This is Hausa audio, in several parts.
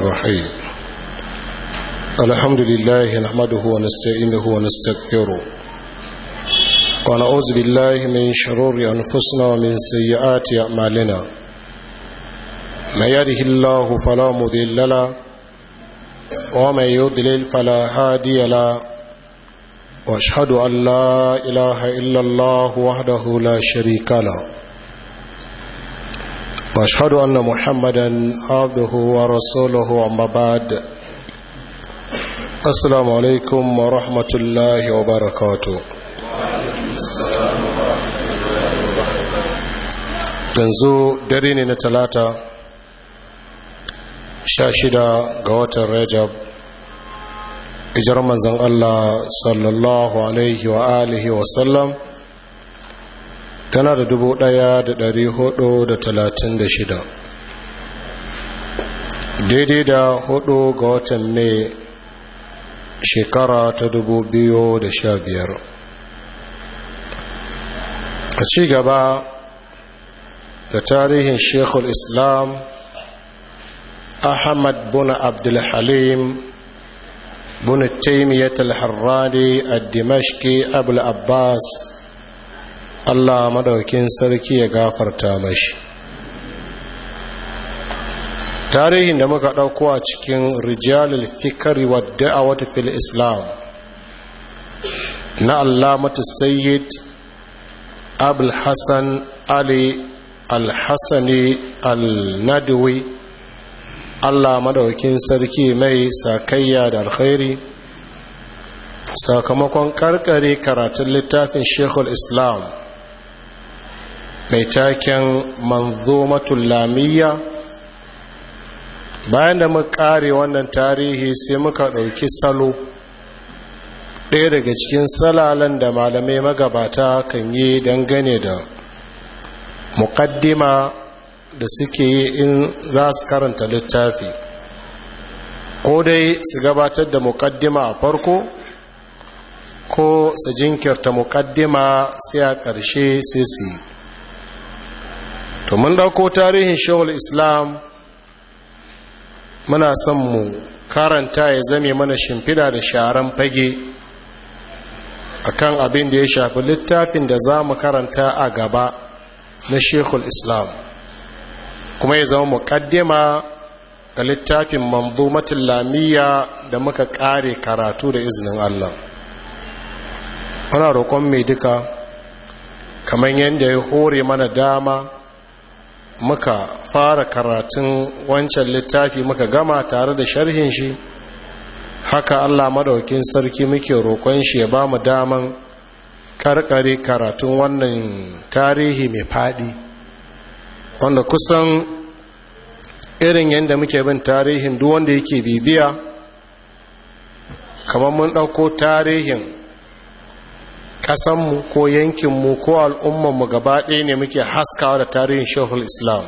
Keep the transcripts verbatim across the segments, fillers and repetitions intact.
الرحيم الحمد لله نحمده ونستعينه ونستغفره ونعوذ بالله من شرور أنفسنا ومن سيئات أعمالنا من يهده الله فلا مضل له ومن يضلل فلا هادي له واشهد أن لا إله إلا الله وحده لا شريك له واشهد ان محمدا عبده ورسوله اما بعد السلام عليكم ورحمه الله وبركاته yanzu dare ne na talata sha shida ga watan rajab hijirar manzon Allah sallallahu alaihi wa alihi wa sallam tana da dubu ɗaya da ɗari hudu da talatin da shida daidai da hudu ga watan ne shekara ta dubu biyu da sha biyar a ci gaba da tarihin shekul islam ahmad bin abdulhalim bin taimiyyat al-harrani al-dimashki abul abbas Allah madaukin sarki ya gafarta mashi. Tarihin da muka ɗauko a cikin rijalul fikri wa da'awati fil islam na allamatu sayyid abul hasan ali al-hasani al-nadwi Allah madaukin sarki mai sakayya da alkhairi sakamakon karkare karatun littafin shekul islam mai taken manzomatul lamiyya. Bayan da muka kare wannan tarihi sai muka ɗauki salo ɗaya daga cikin salalan da malamai magabata kan yi dangane da muƙaddima da suke yi in za su karanta littafi, ko dai su gabatar da muƙaddima a farko ko su jinkirta muƙaddima sai a ƙarshe sai su yi. To mun dauko tarihin shehul islam muna son mu karanta ya zame mana shimfida da sharan fage akan abin da ya shafi littafin da za mu karanta a gaba na shehul islam, kuma ya zama muƙaddima ga littafin manzumatul lamiyya da muka ƙare karatu da izinin Allah. Muna roƙon mai duka kamar yadda ya hore mana dama muka fara karatun wancan littafi muka gama tare da sharhin shi, haka Allah madaukin sarki muke roƙon shi ya ba mu daman karkare karatun wannan tarihi mai faɗi, wanda kusan irin yadda muke bin tarihin duk wanda yake bibiya kamar mun ɗauko tarihin ƙasanmu ko yankinmu ko al'ummanmu gaba ɗaya ne muke haskawa da tarihin shehul islam.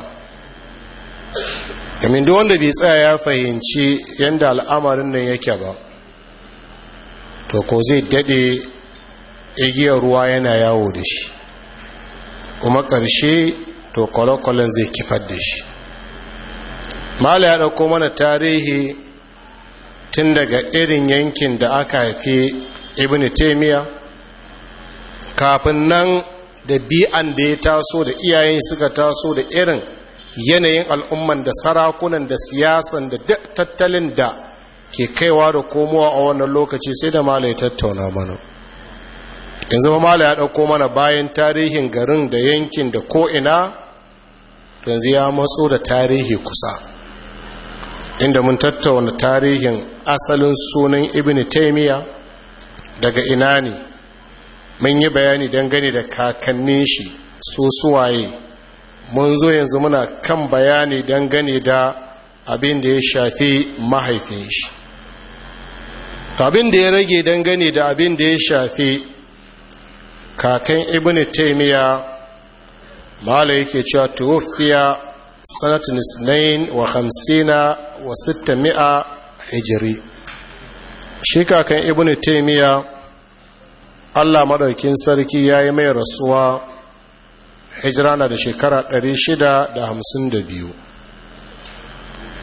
domin duk wanda bai tsaya ya fahimci yadda al'amarin nan yake ba, to ko zai daɗe igiyar ruwa yana yawo da shi, kuma ƙarshe to kwale-kwalen zai kifar da shi. mala ya ɗauko mana tarihi tun daga irin yankin da aka haife ibn taimiyya, kafin nan da bi'an da ya taso da iyayen suka taso da irin yanayin al'umman da sarakunan da siyasan da tattalin da ke kaiwa da komowa a wannan lokaci sai da mala ya tattauna mana. yanzu ma mala ya ɗauko mana bayan tarihin garin da yankin da ko'ina, yanzu ya matso da tarihi kusa, inda mun tattauna tarihin asalin sunan ibn taimiyya daga ina ne, mun yi bayani dangane da kakannin shi su suwaye, mun zo yanzu muna kan bayani dangane da abin da ya shafi mahaifin shi. Abin da ya rage dangane da abin da ya shafi kakan ibn taymiya, mala yake cewa tuwfiya sanatin isnain wa khamsina wa sittami'a hijri. Shi kakan ibn taymiya Allah madaukin sarki ya yi mai rasuwa hijira na da shekara ɗari shida da hamsin da biyu.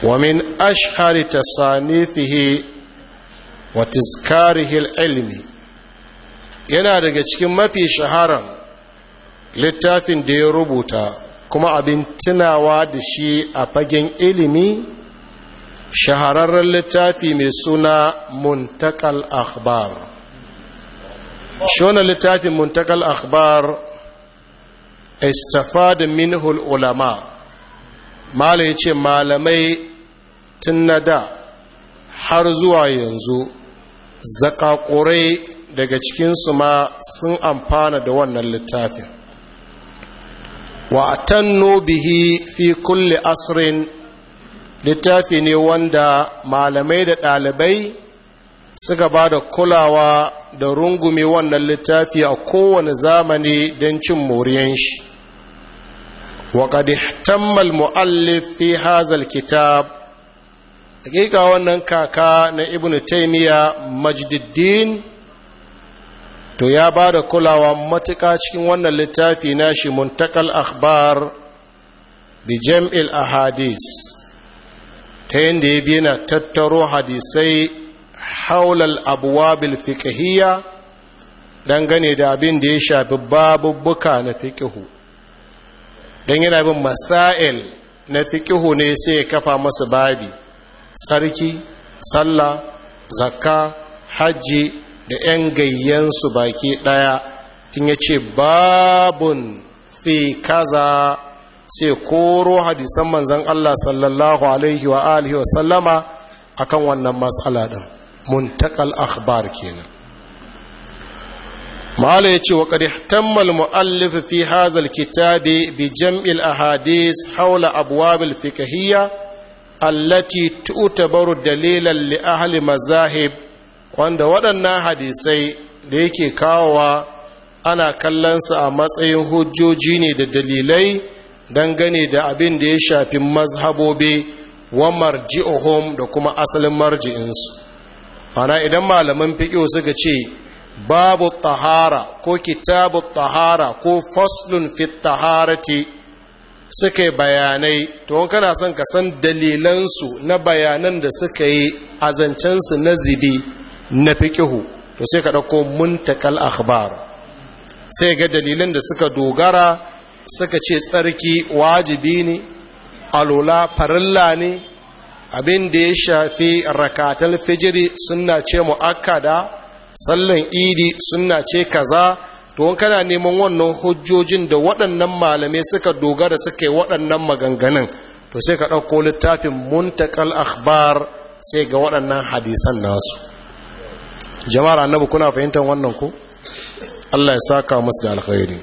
wa min ashhari tasanifihi wa tizkarihi ilmi, yana daga cikin mafi shaharan littafin da ya rubuta kuma abin tunawa da shi a fagen ilimi, shahararren littafi mai suna muntakal akhbar. shona littafin muntakal akhbar istafada minhu ulama, mala yace malamai tun na da har zuwa yanzu zakakurai daga cikinsu ma sun amfana da wannan littafin. wa atannu bihi fi kulli asrin, littafi ne wanda malamai da ɗalibai suka ba da kulawa da rungume wannan littafi a kowane zamani don cin moriyan shi. wa qad ihtamma al-mu'allif fi hadha al-kitab, hakika wannan kaka na ibnu taymiya majduddin to ya ba da kulawa matuƙa cikin wannan littafi nashi muntakal akhbar bi jam'il ahadis, ta yadda ya biya na tattaro hadisai haulal abuwabil fiqhiyya dangane da abin da ya shafi babubbuka na fiqhu. don yana bin masail na fiqhu ne sai ya kafa masa babi, tsarki, sallah, zakka, hajji da 'yan gayyansu baki ɗaya. in ya ce babun fi kaza sai koro hadisan manzan Allah sallallahu alaihi wa alihi wa sallama akan wannan matsala din. muntakal akhbar kenan. mala yace wa qad ihtamma al muallif fi hadha al kitabi bi jam'il ahadith hawla abwab al fiqhiyya allati tu'tabaru dalilan li ahli mazahib, wanda waɗannan hadisai da yake kawowa ana kallonsa a matsayin hujjoji ne da dalilai dangane da abin da ya shafi mazhabobi wa marji'uhum da kuma asalin marji'insu. ana idan malaman fiqh suka ce babu tahara ko kitabu tahara ko faslun fi taharati suka yi bayanai, to kana son ka san dalilansu na bayanan da suka yi azancensu na zibi na fiqhu, to sai ka ɗauko muntakal akhbar, sai ga dalilan da suka dogara suka ce tsarki wajibi ne, alula farilla ne, abin da ya shafi rakatul fijiri sunna ce muakkada, sallan idi sunna ce kaza. to kana neman wannan hujjojin da waɗannan malamai suka dogara suka yi waɗannan maganganun, to sai ka ɗauko littafin muntakal akhbar sai ga waɗannan hadisan nasu. jama'ar annabi kuna fahimtar wannan ko? Allah ya saka musu da alkhairi.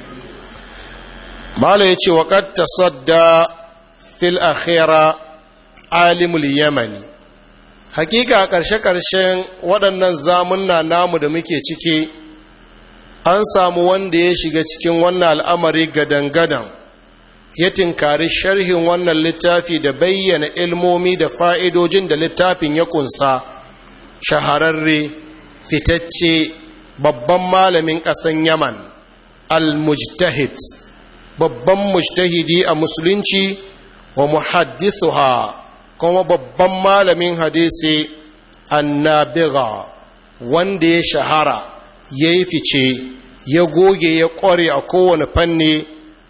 mala yace wa qad tasadda fil akhira alimul yamani, hakika a ƙarshe ƙarshen waɗannan zamunna namu da muke ciki an samu wanda ya shiga cikin wannan al'amari gadan-gadan, ya tinkari sharhin wannan littafi da bayyana ilmomi da fa'idojin da littafin ya kunsa. shahararre fitacce babban malamin ƙasan yaman al-mujtahid, babban mujtahidi a musulunci wa muhaddithuha, kuma babban malamin hadisi annabiga, wanda ya shahara ya yi fice ya goge ya ƙware a kowane fanni,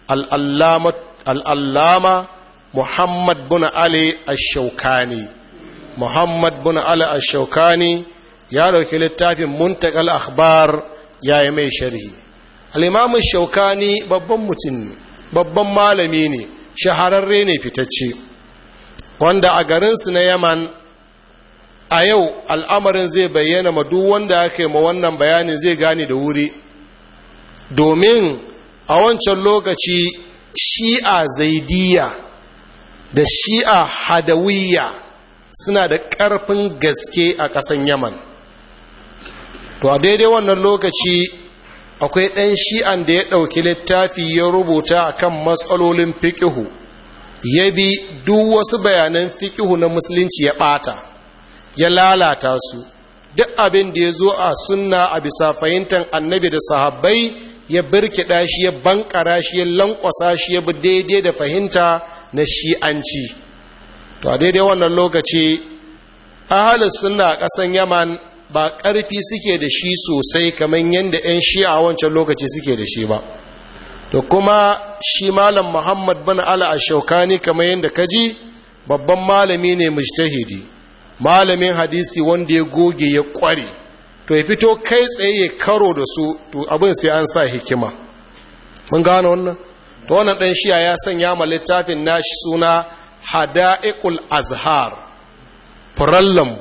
al'allama muhammad bin ali ash-shaukani. muhammad bin ali ash-shaukani ya dauki littafin muntakal akhbar ya yi mai sharhi. al-imam ash-shaukani babban mutum ne, babban malami ne, shahararre ne fitacce, wanda a garinsu na yaman a yau al'amarin zai bayyana ma duk wanda aka yi ma wannan bayanin zai gane da wuri, domin a wancan lokaci shi'a zaidiya da shi'a hadawiyya suna da ƙarfin gaske a ƙasan yaman. to a daidai wannan lokaci akwai ɗan shi'an da ya ɗauki littafi ya rubuta akan matsalolin fiƙihu, ya bi duk wasu bayanan fiƙihu na musulunci ya ɓata, ya lalata su. duk abin da ya zo a sunna a bisa fahimtar annabi da sahabbai ya birkiɗa shi, ya bankara shi, ya lankwasa shi, ya bi daidai da fahimta na shi'anci. to a daidai wannan lokaci ahalus sunna a ƙasan yaman ba ƙarfi suke da shi sosai kamar yadda 'yan shi'a a wancan lokaci suke da shi ba. To kuma shi malam muhammad bin ala ash-shaukani kamar yadda ka ji babban malami ne mujtahidi, malamin hadisi wanda ya goge ya ƙware, to ya fito kai tsaye ya karo da su, to abin sai an sa hikima. Mun gano wannan? To wannan ɗan shi'a ya sanya ma littafin nashi suna hada'iqul azhar, furan lambu.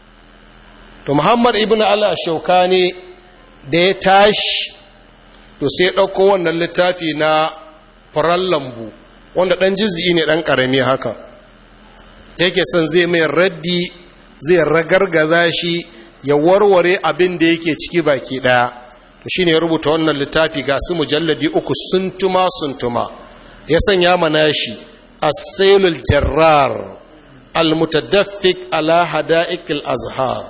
To muhammad ibn ala shaukani da ya tashi, to sai ɗauko wannan littafi na furan lambu wanda ɗan jiz'i ne ɗan ƙarami haka, yake son zai mai raddi, zai ragargaza shi, ya warware abin da yake ciki baki ɗaya. To shine ya rubuta wannan littafi ga su mujalladi uku suntuma suntuma, ya sanya mana shi as-sailul jarrar al-mutadaffik ala hada'iqil azhar.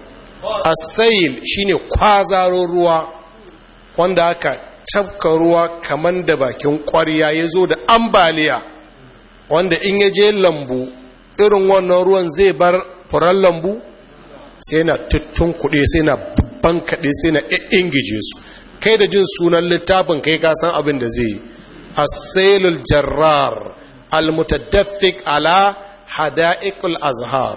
As-sail shine kwazaro ruwa wanda aka cafka ruwa kaman da bakin ƙwarya, ya zo da ambaliya, wanda in ya je lambu irin wannan ruwan zai bar furen lambu sai na tuttun kuɗe, sai na babban kaɗe, sai na ingije su. Kai da jin sunan littafin kai ka san abin da zai yi. as-sailul jarrar al-mutadaffik ala hada'iqul azhar.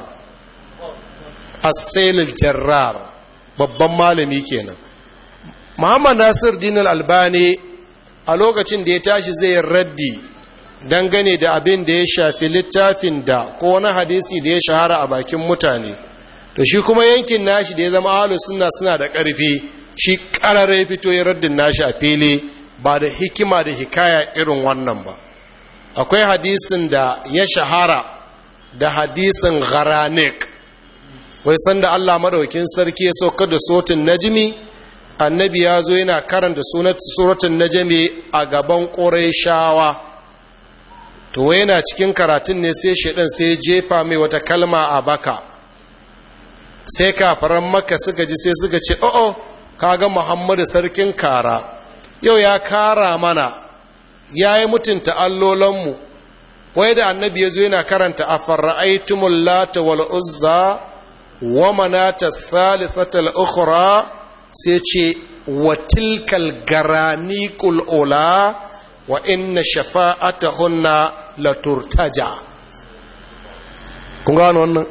as-sailul jarrar babban malami kenan. Muhammad Nasir Din Al-Albani a lokacin da ya tashi zai raddi dangane da abin da ya shafi littafin da ko wani hadisi da ya shahara a bakin mutane, to shi kuma yankin nashi da ya zama ahlus sunna suna da ƙarfi, shi ƙarare fito ya raddin nashi a fili, ba da hikima da hikaya irin wannan ba. Akwai hadisin da ya shahara da hadisin gharanik, wai sanda Allah madaukin sarki ya saukar da sotin najmi, annabi ya zo yana karanta suratun najmi a gaban qurayshawa, to yana cikin karatun ne sai shedan sai jefa mai wata kalma a baka, sai kafaran Makka suka ji sai suka ce o'o, kaga Muhammadu sarkin kara yau ya kara mana, yayi mutunta allolanmu. Wai da annabi ya zo yana karanta afarra'aytumul lata wal uzza wa manata thalithatal ukhra, sai ce wa tilkal garaniqul ula wa inna shafa'atahunna la turtaja. Kun gano wannan?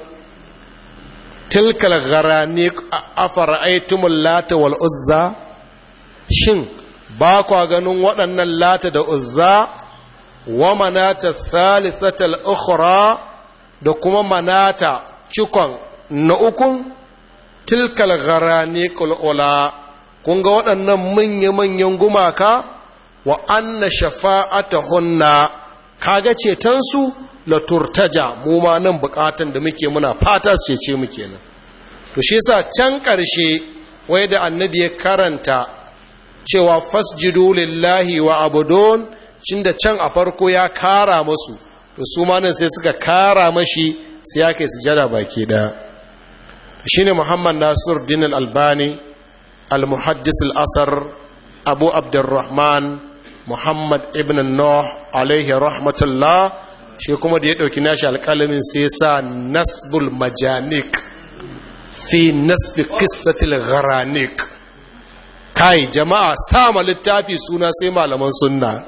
Tilkal garaniq afara'aytumul lata wal uzza, shin ba kwa ganin waɗannan lata da uzza, wa manata thalithatal ukhra, da kuma manata cikon na ukun, tilkal gharaniqul ula, kun ga waɗannan manya-manyan gumaka, wa anna shafa'atahunna, kaga cetonsu la turtaja, mu ma nan bukatan da muke muna fata su cece mu kenan. To shi yasa can ƙarshe wai da annabi ya karanta cewa fasjudu lillahi wa abudun, cinda can a farko ya kara masu, to su ma nan sai suka kara mashi, sai ya kai sujada baki daya. Shine Muhammad Nasir Din Al-Albani al-Muhaddis al-Asar Abu Abdurrahman Muhammad ibn Nuh alaihi rahmatullah, shi kuma da ya dauki nashi alƙalamin sai sa nasbul majanik fi nasbi qissatil gharanik. Kai jama'a, sama littafi suna sai malaman sunna.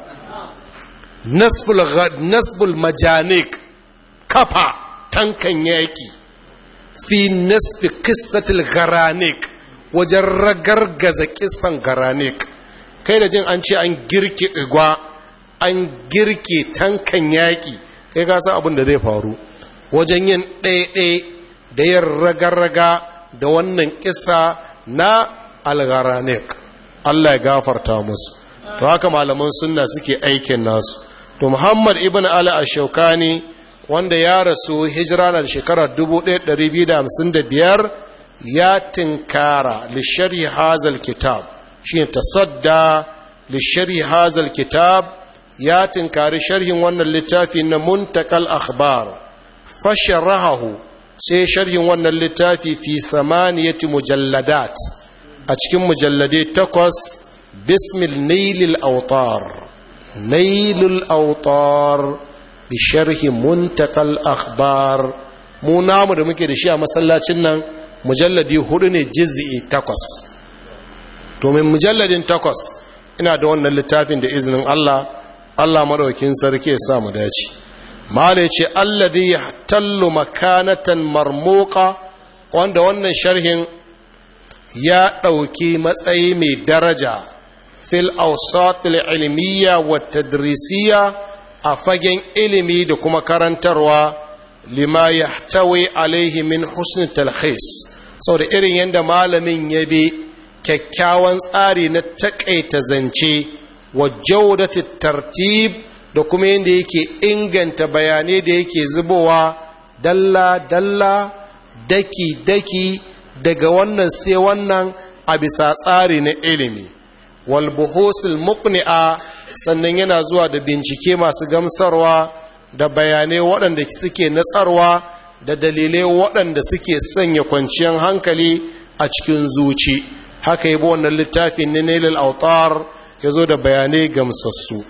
Nasbul nasbul majanik, kafa tankan yaki fi nasbi qissatil gharanik, wajen ragargaza kissan gharanik. Kai da jin an ce an girke igwa, an girke tankan yaƙi, kai ka san abin da zai faru wajen yin ɗaiɗai da yin raga-raga da wannan kissa na al-gharanik. Allah ya gafarta musu. To haka malaman sunna suke aikin nasu. To Muhammad ibn Ali ash-Shawkani, wanda ya rasu hijira na shekarar dubu ɗaya da ɗari biyu da hamsin da biyar, ya tinkara li sharhi hazal kitab, shine tasadda li sharhi hazal kitab, ya tinkari sharhin wannan littafi na muntakal akhbar, fasharahu, sai sharhin wannan littafi fi samaniyati mujalladat, a cikin mujalladai takwas, bismil nailil autar, nailul autar, bi sharhi muntakal akhbar. mu namu da muke da shi a masallacin nan mujalladi hudu ne juz'i takwas. domin mujalladin takwas ina da wannan littafin da izinin Allah Allah madaukakin sarki ya sa mu dace. malai ce alladhi yahtallu makanatan marmuqa, wanda wannan sharhin ya ɗauki matsayi mai daraja fil awsatil ilmiya wa tadrisiya, a fagen ilimi da kuma karantarwa, lima yahtawi alaihi min husn talkhis, saboda irin yadda malamin ya bi kyakkyawan tsari na takaita zance wa jawdati tartib, da kuma yadda yake inganta bayanai da yake zubowa dalla dalla daki daki daga wannan sai wannan a bisa tsari na ilimi. wal buhusul muqni'a, sannan yana zuwa da bincike masu gamsarwa da bayanai waɗanda suke natsarwa da dalilai waɗanda suke sanya kwanciyar hankali a cikin zuci. haka yi wannan littafin na nailul autar ya zo da bayanai gamsassu.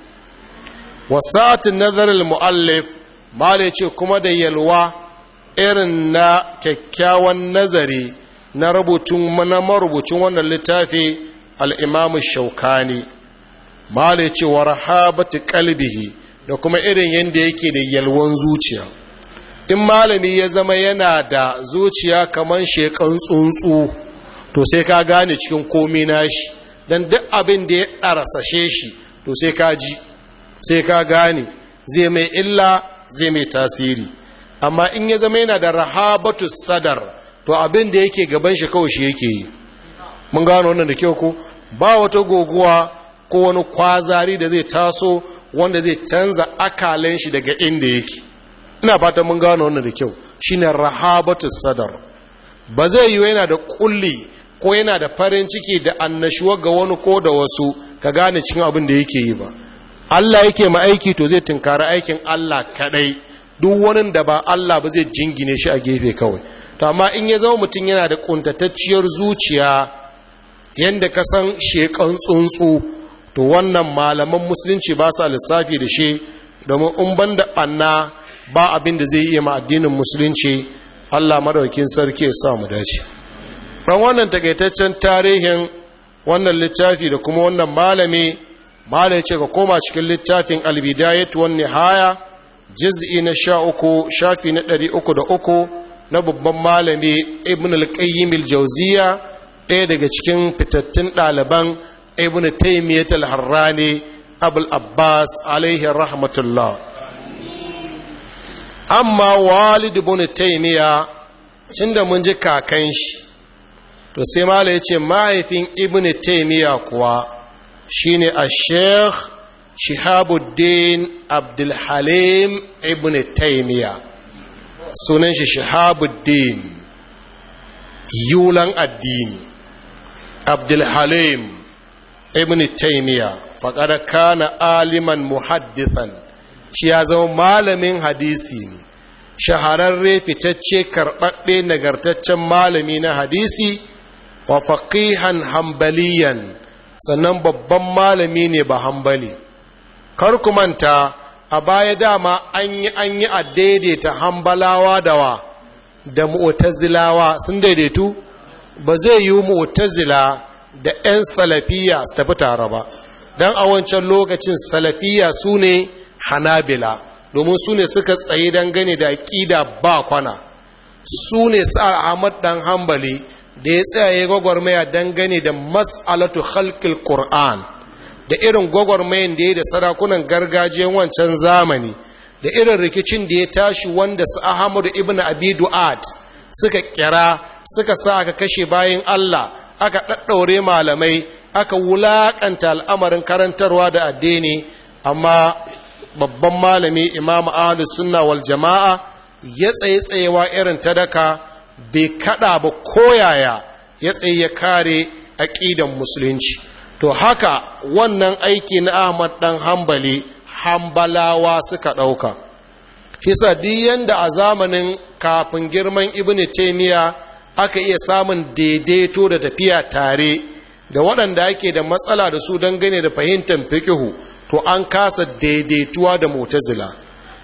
wasa'atin nazarin mu'allif, mala ce kuma da yalwa irin na kyakkyawan nazari na rubutun na marubucin wannan littafi al'imamu shaukani. mala ce wa rahabati kalbihi, da kuma irin yadda yake da yalwan zuciya. in malami ya zama yana da zuciya kamar shekan tsuntsu, to sai ka gane cikin komi nashi, don duk abin da ya ɗarasashe shi to sai ka ji, sai ka gane zai mai illa zai mai tasiri. amma in ya zama yana da rahabatu sadar, to abin da yake gaban shi kawai shi yake yi. mun gano wannan da kyau ko ba wata goguwa ko wani kwazari da zai taso wanda zai canza akalen shi daga inda yake. ina fatan mun gano wannan da kyau, shine rahabatu sadar. ba zai yi yana da kulli ko yana da farin ciki da annashuwa ga wani ko da wasu ka gane cikin abin da yake yi ba. Allah yake ma aiki, to zai tunkari aikin Allah kadai, duk wani da ba Allah ba zai jingine shi a gefe kawai. to amma in ya zama mutum yana da kuntatacciyar zuciya yanda ka san shekan tsuntsu, to wannan malaman musulunci ba sa lissafi da shi, domin in banda anna ba abin da zai iya ma addinin musulunci. Allah madaukakin sarki ya sa mu dace. dan wannan takaitaccen tarihin wannan littafi da kuma wannan malami malai ce ka koma cikin littafin al-bidayatu wan nihaya juz'i na sha uku shafi na ɗari uku da uku na babban malami ibn al-qayyim al-jawziya, ɗaya daga cikin fitattun ɗaliban ibn taymiyyah al-harrani abul abbas alaihi rahmatullah. amma walid ibn taymiyyah, tunda mun ji kakan shi, to sai malai yace mahaifin ibn taymiyyah kuwa shine a-sheikh shihabuddin abdul halim ibn taymiyyah. sunan shi shihabuddin yulan addini abdul halim ibn taymiyyah. faqad kana aliman muhaddithan, shi ya zama malamin hadisi ne, shahararre fitacce karɓaɓɓe nagartaccen malami na hadisi, wa faqihan hambaliyan, sannan babban malami ne ba hambali. kar ku manta a baya dama an yi an yi a daidaita hambalawa da wa da mu'tazilawa sun daidaitu. ba zai yi mu'tazila da 'yan salafiya su tafi tare ba, don a wancan lokacin salafiya su ne hanabila, domin su ne suka tsaye dangane da aƙida ba kwana. su ne sa ahmad dan hambali da ya tsaye gwagwarmaya dangane da mas'alatu khalqil qur'an, da irin gwagwarmayan da ya da sarakunan gargajiyar wancan zamani, da irin rikicin da ya tashi wanda su ahmadu ibn abi du'ad suka kira suka sa aka kashe bayan Allah, aka ɗaɗɗaure malamai, aka wulaƙanta al'amarin karantarwa da addini. amma babban malami imamu ahlus sunna wal jama'a ya tsaye tsayewa irin ta daka, bai kada ba koyaya, ya tsaye ya kare aqidan musulunci. to haka wannan aiki na Ahmad dan Hanbali Hanbalawa suka dauka. kisa diyan da a zamanin kafin girman Ibn Taymiyyah aka iya samun daidaito da tafiya tare da waɗanda ake da matsala da su dangane da fahimtar fiqhu, to an kasa daidaituwa da mu'tazila.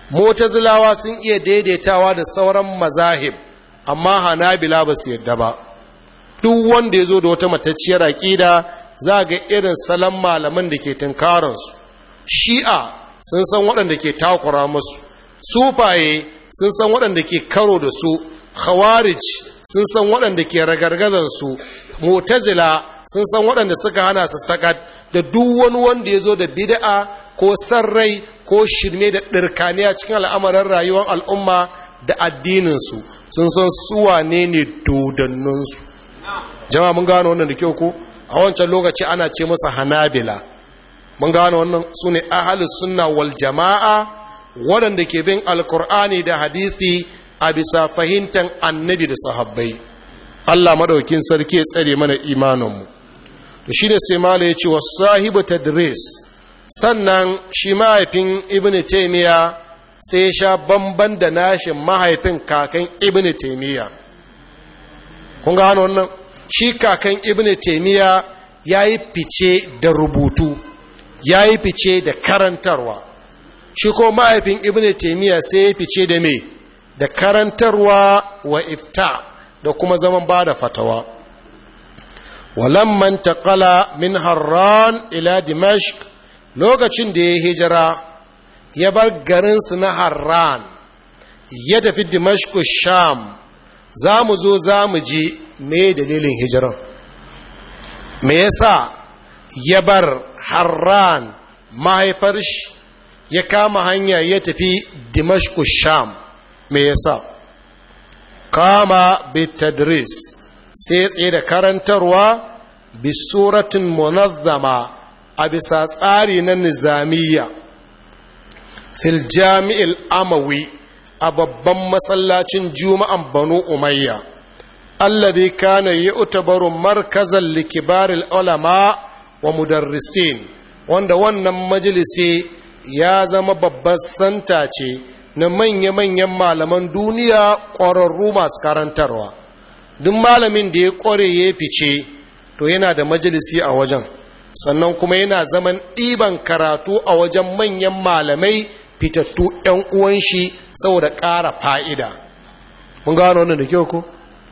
mu'tazilawa sun iya daidaitawa da sauran mazahib amma hanabila ba su yadda ba. Duk wanda ya zo da wata matacciyar aƙida za ga irin salon malaman da ke tunkaransu. Shi'a sun san waɗanda ke takura musu, sufaye sun san waɗanda ke karo da su, khawarij sun san waɗanda ke ragargazansu, mu'tazila sun san waɗanda suka hana su sakat, da duk wani wanda ya zo da bid'a ko sarrai ko shirme da ɗirkaniya cikin al'amarin rayuwar al'umma da addininsu, sun san suwa ne ne dodanninsu. Jama'a mun gano wannan da kyau ko? A wancan lokaci ana ce masa hanabila. Mun gano wannan su ne ahalus sunna wal jama'a waɗanda ke bin alkur'ani da hadithi a bisa fahimtar annabi da sahabbai. Allah madaukin sarki ya tsare mana imaninmu. To shi ne sai mala ya ce wa sahibu tadris, sannan shi mahaifin ibn taymiya sai ya sha bamban da nashin mahaifin kakan ibn taymiya. Kun gano wannan? Shi kakan ibn taymiya ya yi fice da rubutu, ya yi fice da karantarwa. Shi ko mahaifin ibn taymiya sai ya fice da me? Da karantarwa wa ifta da kuma zaman ba da fatawa. walamman taqala min harran ila dimashq, lokacin da ya hijira ya bar garinsu na harran ya tafi dimashq sham, za mu zo za mu ji me dalilin hijiran, me yasa ya bar harran mahaifar shi ya kama hanya ya tafi dimashq sham, me yasa? Kama bitadris, sai tsaye da karantarwa bisuratin munazzama a bisa tsari na nizamiya fil jami'il amawi a babban masallacin juma'an banu umayya alladhi kana yu'tabaru markazan likibaril ulama wa mudarrisin, wanda wannan majalisi ya zama babbar santa ce na manya-manyan malaman duniya ƙwararru masu karantarwa. Duk malamin da ya ƙware ya fice to yana da majalisi a wajen, sannan kuma yana zaman ɗiban karatu a wajen manyan malamai fitattu ‘yan uwan shi saboda ƙara fa'ida. Mun gano wannan da kyau ko?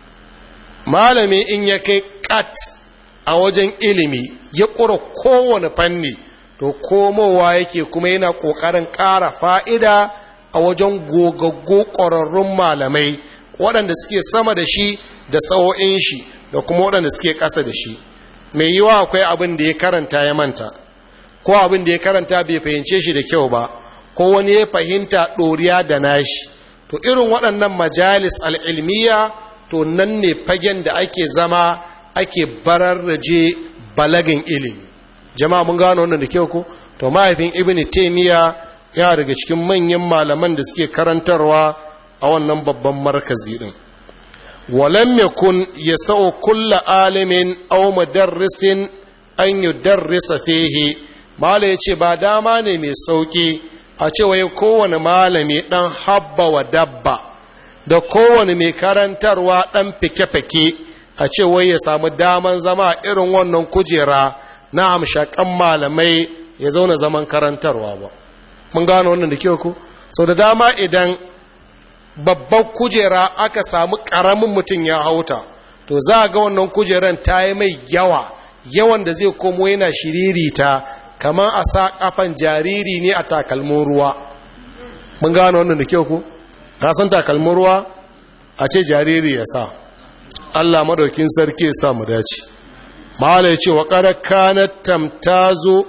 Malami in ya kai kat a wajen ilimi ya ƙura kowane fanni to komowa yake kuma yana ƙoƙarin ƙara fa'ida a wajen gogaggo ƙwararrun malamai waɗanda suke sama da shi da sa'o'in shi da kuma waɗanda suke ƙasa da shi. Mai yiwa akwai abin da ya karanta ya manta, ko abin da ya karanta bai fahimce shi da kyau ba, ko wani ya fahimta ɗoriya da nashi. To irin waɗannan majalis al'ilmiya to nan ne fagen da ake zama ake bararraje balagin ilimi. Jama'a mun gano wannan da kyau ko? To mahaifin Ibn Taymiyyah ya daga cikin manyan malaman da suke karantarwa a wannan babban markazi din. Walam yakun yasau kullu alimin aw mudarrisin an yudarrisa fihi, mala yace ba dama ne mai sauki a ce wai kowane malami dan habba wa dabba da kowane mai karantarwa dan fike-fike a ce wai ya samu daman zama irin wannan kujera na amshakan malamai ya zauna zaman karantarwa ba. Mun gano wannan da kyau ko? So da dama idan babban kujera aka samu ƙaramin mutum ya hauta, to za a ga wannan kujeran ta yi mai yawa, yawan da zai komo yana shiririta kamar a sa kafan jariri ne a takalmin ruwa. Mun gano wannan da kyau ko? Ka san takalmin ruwa a ce jariri ya sa. Allah madaukin sarki ya sa mu dace. Mala ya ce wa qad kanat tamtazu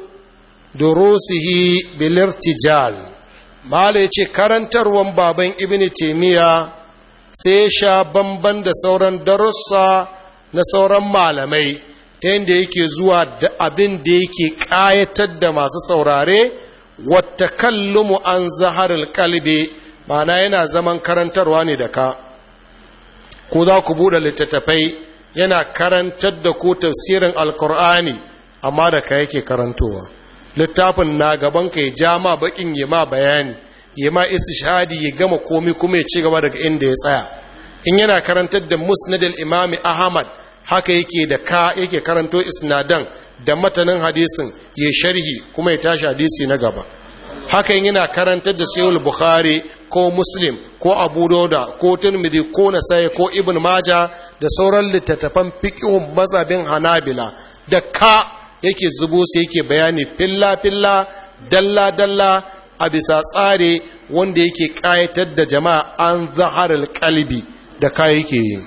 durusihi bil irtijal. Mala ya ce karantarwan baban Ibn Taymiya sai sha bamban da sauran darussa na sauran malamai ta yadda yake zuwa da abin da yake ƙayatar da masu saurare, wata kallumu an zaharil kalbe, ma'ana yana zaman karantarwa ne da ka. Ko za ku buɗe littattafai yana karantar da ku tafsirin alkur'ani amma da ka yake karantowa. Littafin na gaban ka ya ja ma bakin ya ma bayani, ya ma istishhadi ya gama komi kuma ya ci gaba daga inda ya tsaya. In yana karantar da musnadil imami Ahmad haka yake da ka yake karanto isnadan da matanin hadisin ya sharhi kuma ya tashi hadisi na gaba. hakan yana karantar da sahih bukhari ko muslim ko abu dauda ko tirmidhi ko nasai ko ibn maja da sauran littattafan fiqhun mazhabin hanabila da ka yake zubo sai yake bayani filla filla dalla dalla a bisa tsare wanda yake kayatar da jama'a an zaharul qalbi da ka yake yi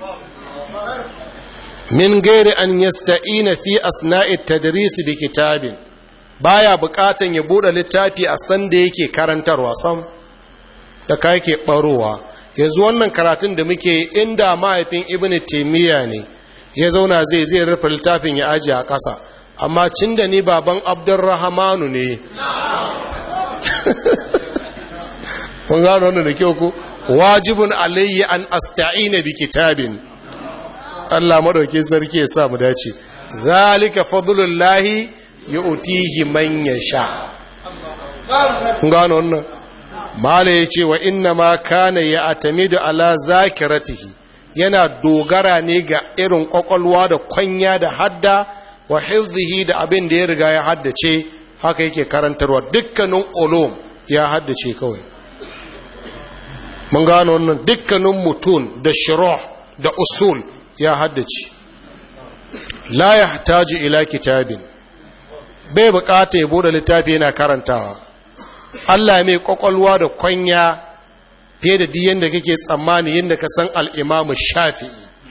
min gairi an yasta'ina fi asna'i tadris bi kitabin baya bukatan ya bude littafi a san da yake karantarwa sam da ka yake barowa yanzu wannan karatun da muke inda mahaifin ibnu taymiya ne ya zauna zai zai rufe littafin ya aje a ƙasa amma cin da ni baban abdurrahmanu ne kun gano wannan da kyau ko wajibun alayya an asta'ina bi kitabin Allah madauke sarki ya sa mu dace zalika fadlullahi yu'tihi man yasha kun gano wannan mala yace wa inna ma kana ya'tamidu ala zakiratihi yana dogara ne ga irin kwakwalwa da kwanya da hadda wa hifzihi da abin da ya riga ya haddace haka yake karantarwa dukkanin ulum ya haddace kawai mun gano wannan dukkanin mutun da shuruh da usul ya haddace la yahtaju ila kitabin bai bukata ya bude littafi yana karantawa Allah mai kwakwalwa da kwanya fiye da diyan da kake tsammani yadda ka san al-Imam Shafi'i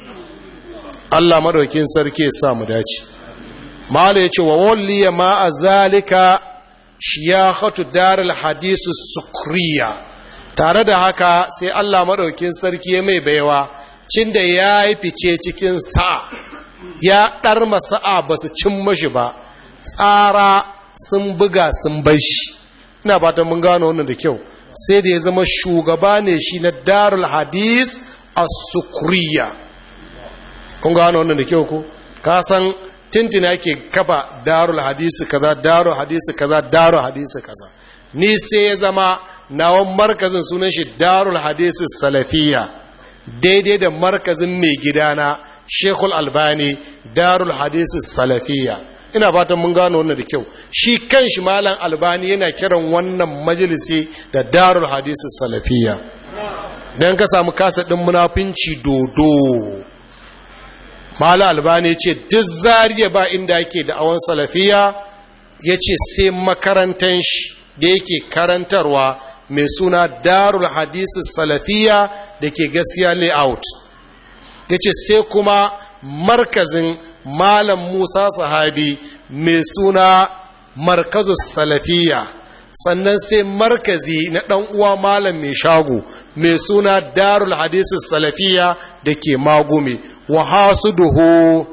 Allah madaukin sarki ya sa mu dace mala yace wa walliya ma azalika shiyakhatu darul hadith sukriya tare da haka sai Allah madaukin sarki ya mai baiwa cin da ya yi fice cikin sa'a ya dar masa'a basu cin mashi ba tsara sun buga sun bar shi ina fatan mun gano wannan da kyau sai da ya zama shugaba ne shi na darul hadith as-sukriya kun gano wannan da kyau ko ka san tintina yake kafa darul hadisi kaza darul hadisi kaza darul hadisi kaza ni sai ya zama nawon markazin sunan shi darul hadisi salafiya daidai da markazin mai gidana Sheikhul Albani darul hadisi salafiya ina fatan mun gano wannan da kyau shi kanshi malam Albani yana kiran wannan majalisi da darul hadisi salafiya dan ka samu kasa din munafinci dodo Mala Albani ce duk zariya ba inda yake da awon salafiya ya ce sai makarantar shi da yake karantarwa mai suna darul hadisi salafiya da ke gaskiya layout ya ce sai kuma markazin malam Musa sahabi mai suna markazus salafiya sannan sai markazi na ɗan uwa malam mai shago mai suna darul hadisi salafiya da ke magume wa hasuduhu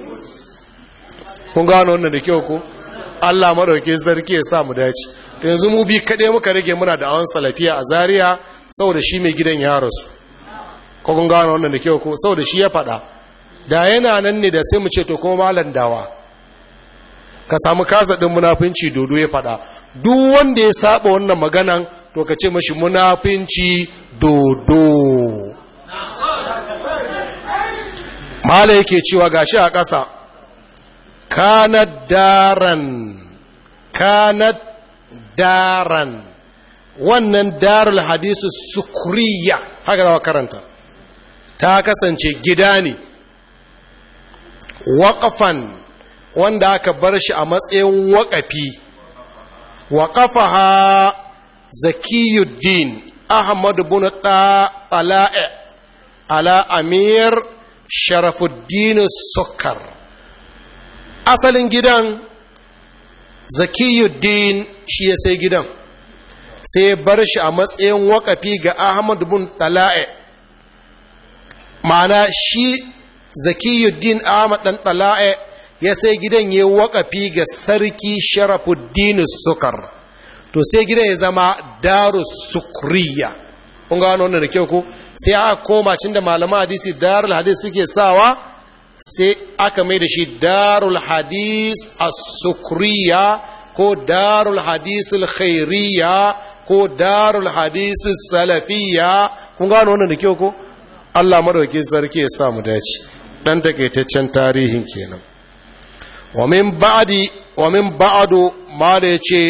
kun gano wannan da kyau ko Allah madauke sarki ya sa mu dace yanzu mu bi kade muka rage muna da awan salafiya a Zaria saboda shi mai gidan ya rasu ko kun gano wannan da kyau ko saboda shi ya fada da yana nan ne da sai mu ce to kuma malan dawa ka samu kasa din munafinci dodo ya fada duk wanda ya saba wannan maganan to ka ce mashi munafinci dodo mala yake cewa gashi a ƙasa kanat daran kanat daran wannan darul hadisu sukriya haka da karanta ta kasance gida ne waƙafan wanda aka bar shi a matsayin waƙafi waƙafaha zakiyuddin ahmad bin tala'i ala amir sharafuddin sukar asalin gidan zakiyuddin shi ya sai gidan sai bar shi a matsayin wakafi ga ahmad bin tala'i ma'ana shi zakiyuddin ahmad dan tala'i ya sai gidan ya wakafi ga sarki sharafuddin sukar to sai gidan ya zama darus sukriya kun ga wannan da kyau ko sai aka koma cin da malaman hadisi darul hadis suke sawa sai aka mai da shi darul hadis as-sukriya ko darul hadis al-khairiyya ko darul hadis salafiyya kun gano wannan da kyau ko Allah madaukakin sarki ya sa mu dace dan takeitaccen tarihin kenan wa min ba'di wa min ba'du ma da yace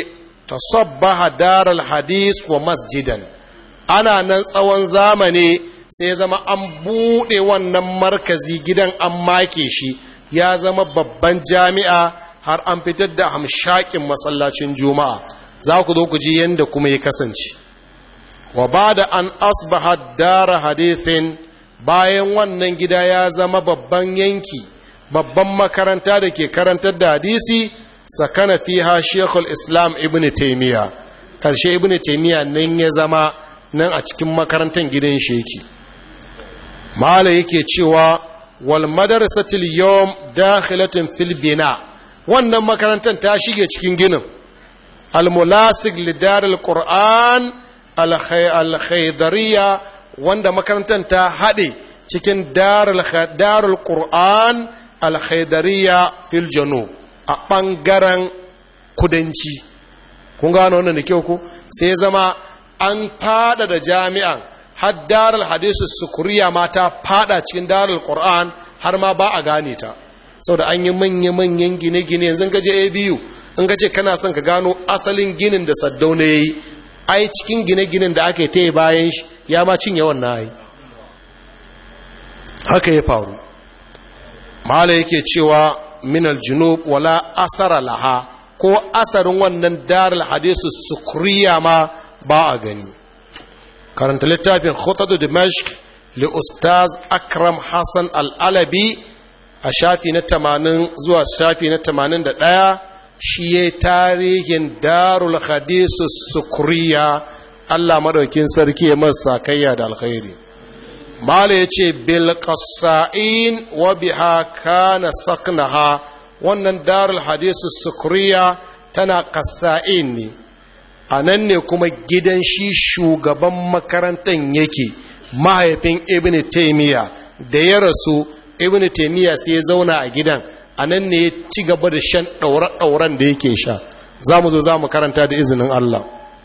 tasabbaha daral hadis wa masjidan. Ana nan tsawon zamani sai zama an buɗe wannan markazi gidan an make shi ya zama babban jami'a har an fitar da hamshakin masallacin juma'a. Za ku zo ku ji yadda kuma ya kasance. Wa ba da an asbaha dara hadithin, bayan wannan gida ya zama babban yanki, babban makaranta da ke karantar da hadisi, sakana fiha shekul islam ibn taimiyya. Karshe ibn taimiyya nan ya zama nan a cikin makarantar gidan sheki. Mala yake cewa wal madrasatul yawm dakhilatun fil bina. Wannan makarantar ta shige cikin ginin. Al mulasig li daril qur'an al khaydariya, wanda makarantar ta hade cikin darul darul qur'an al khaydariya fil janub, a bangaren kudanci. Kun gano wannan da kyau ko? Sai zama an fada da jami'an har darul hadisu sukuriya ma ta fada cikin darul qur'an, har ma ba a gane ta saboda an yi manya-manyan gine-gine. Yanzu ka je A B U in ka ce kana son ka gano asalin ginin da Saddauna yayi, ai cikin gine-ginen da aka yi ta bayan shi ya ma cinye wannan ai. Haka ya faru. Mala yake cewa min al-junub wala asara laha, ko asarin wannan darul hadisu sukuriya ma ba a gani. Karanta littafin khutatu dimashq li ustaz akram hassan al-alabi a shafi na tamanin zuwa shafi na tamanin da ɗaya, shi ya tarihin darul hadisu sukuriya. Allah madaukin sarki ya masa kayya da alkhairi. Mala ya ce bil qassa'in wa biha kana saknaha. Wannan darul hadisu sukuriya tana qassa'in ne, a nan ne kuma gidan shi shugaban makarantar yake, mahaifin ibn taimiyya. Da ya rasu ibn taimiyya sai ya zauna a gidan, a nan ne ya ci gaba da shan ɗaure-ɗauren da yake sha. Za mu zo za mu karanta da izinin Allah.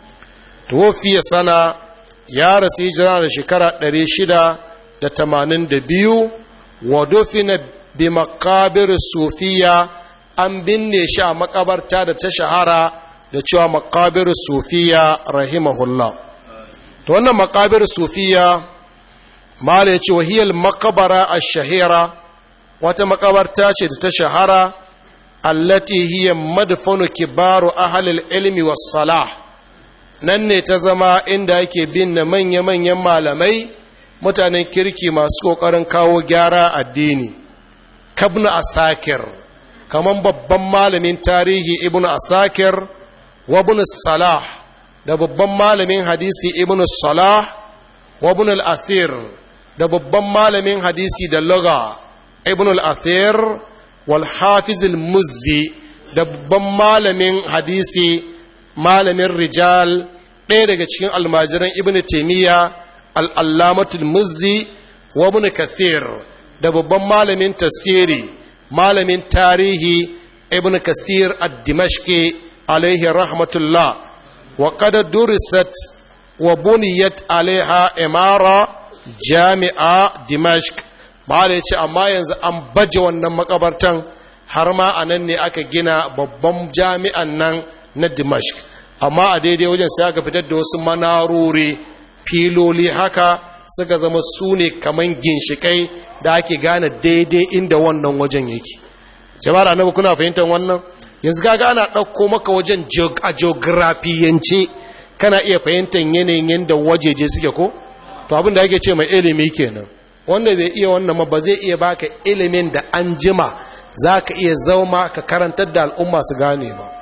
Tuwofiya sana ya rasu hijira da shekara ɗari shida da tamanin da biyu, wa dufina bi makabir sufiya, an binne shi a makabarta da ta shahara da cewa makabir sufiya rahimahullah. To wannan makabir sufiya mala yace wahiyal makabara ash-shahira, wata makabarta ce da ta shahara, allati hiya madfanu kibaru ahli al-ilmi was-salah. Nan ne ta zama inda yake binne manya-manyan malamai, mutanen kirki masu kokarin kawo gyara addini. Kabnu Asakir, kaman babban malamin tarihi Ibnu Asakir, wa ibn Salah, da babban malamin hadisi Ibn Salah, wa ibn al-Athir, da babban malamin hadisi da lugha Ibn al-Athir, wal Hafiz al-Muzzi, da babban malamin hadisi malamin rijal, ɗaya daga cikin almajiran Ibn Taymiyyah, al-Allamatul Muzzi, wa ibn Kathir, da babban malamin tafsiri malamin tarihi Ibn Kasir ad-Dimashqi alaihi rahmatullah. Wa qad durisat wa buniyat alaiha imara jami'a Dimashq. Mala yace amma yanzu an baje wannan makabartan, har ma anan ne aka gina babban jami'an nan na Dimashq. Amma a daidai wajen sai aka fitar da wasu manarori, filoli haka suka zama su ne kaman ginshikai da ake gane daidai inda wannan wajen yake. Jama'ar annabi kuna fahimtar wannan? Yanzu kaga ana ɗauko maka wajen a geografiyance, kana iya fahimtar yanayin yadda wajeje suke ko? To abin da ake ce mai ilimi kenan. Wanda bai iya wannan ma ba zai iya baka ilimin da an jima za ka iya zauma ka karantar da al'umma su gane ba.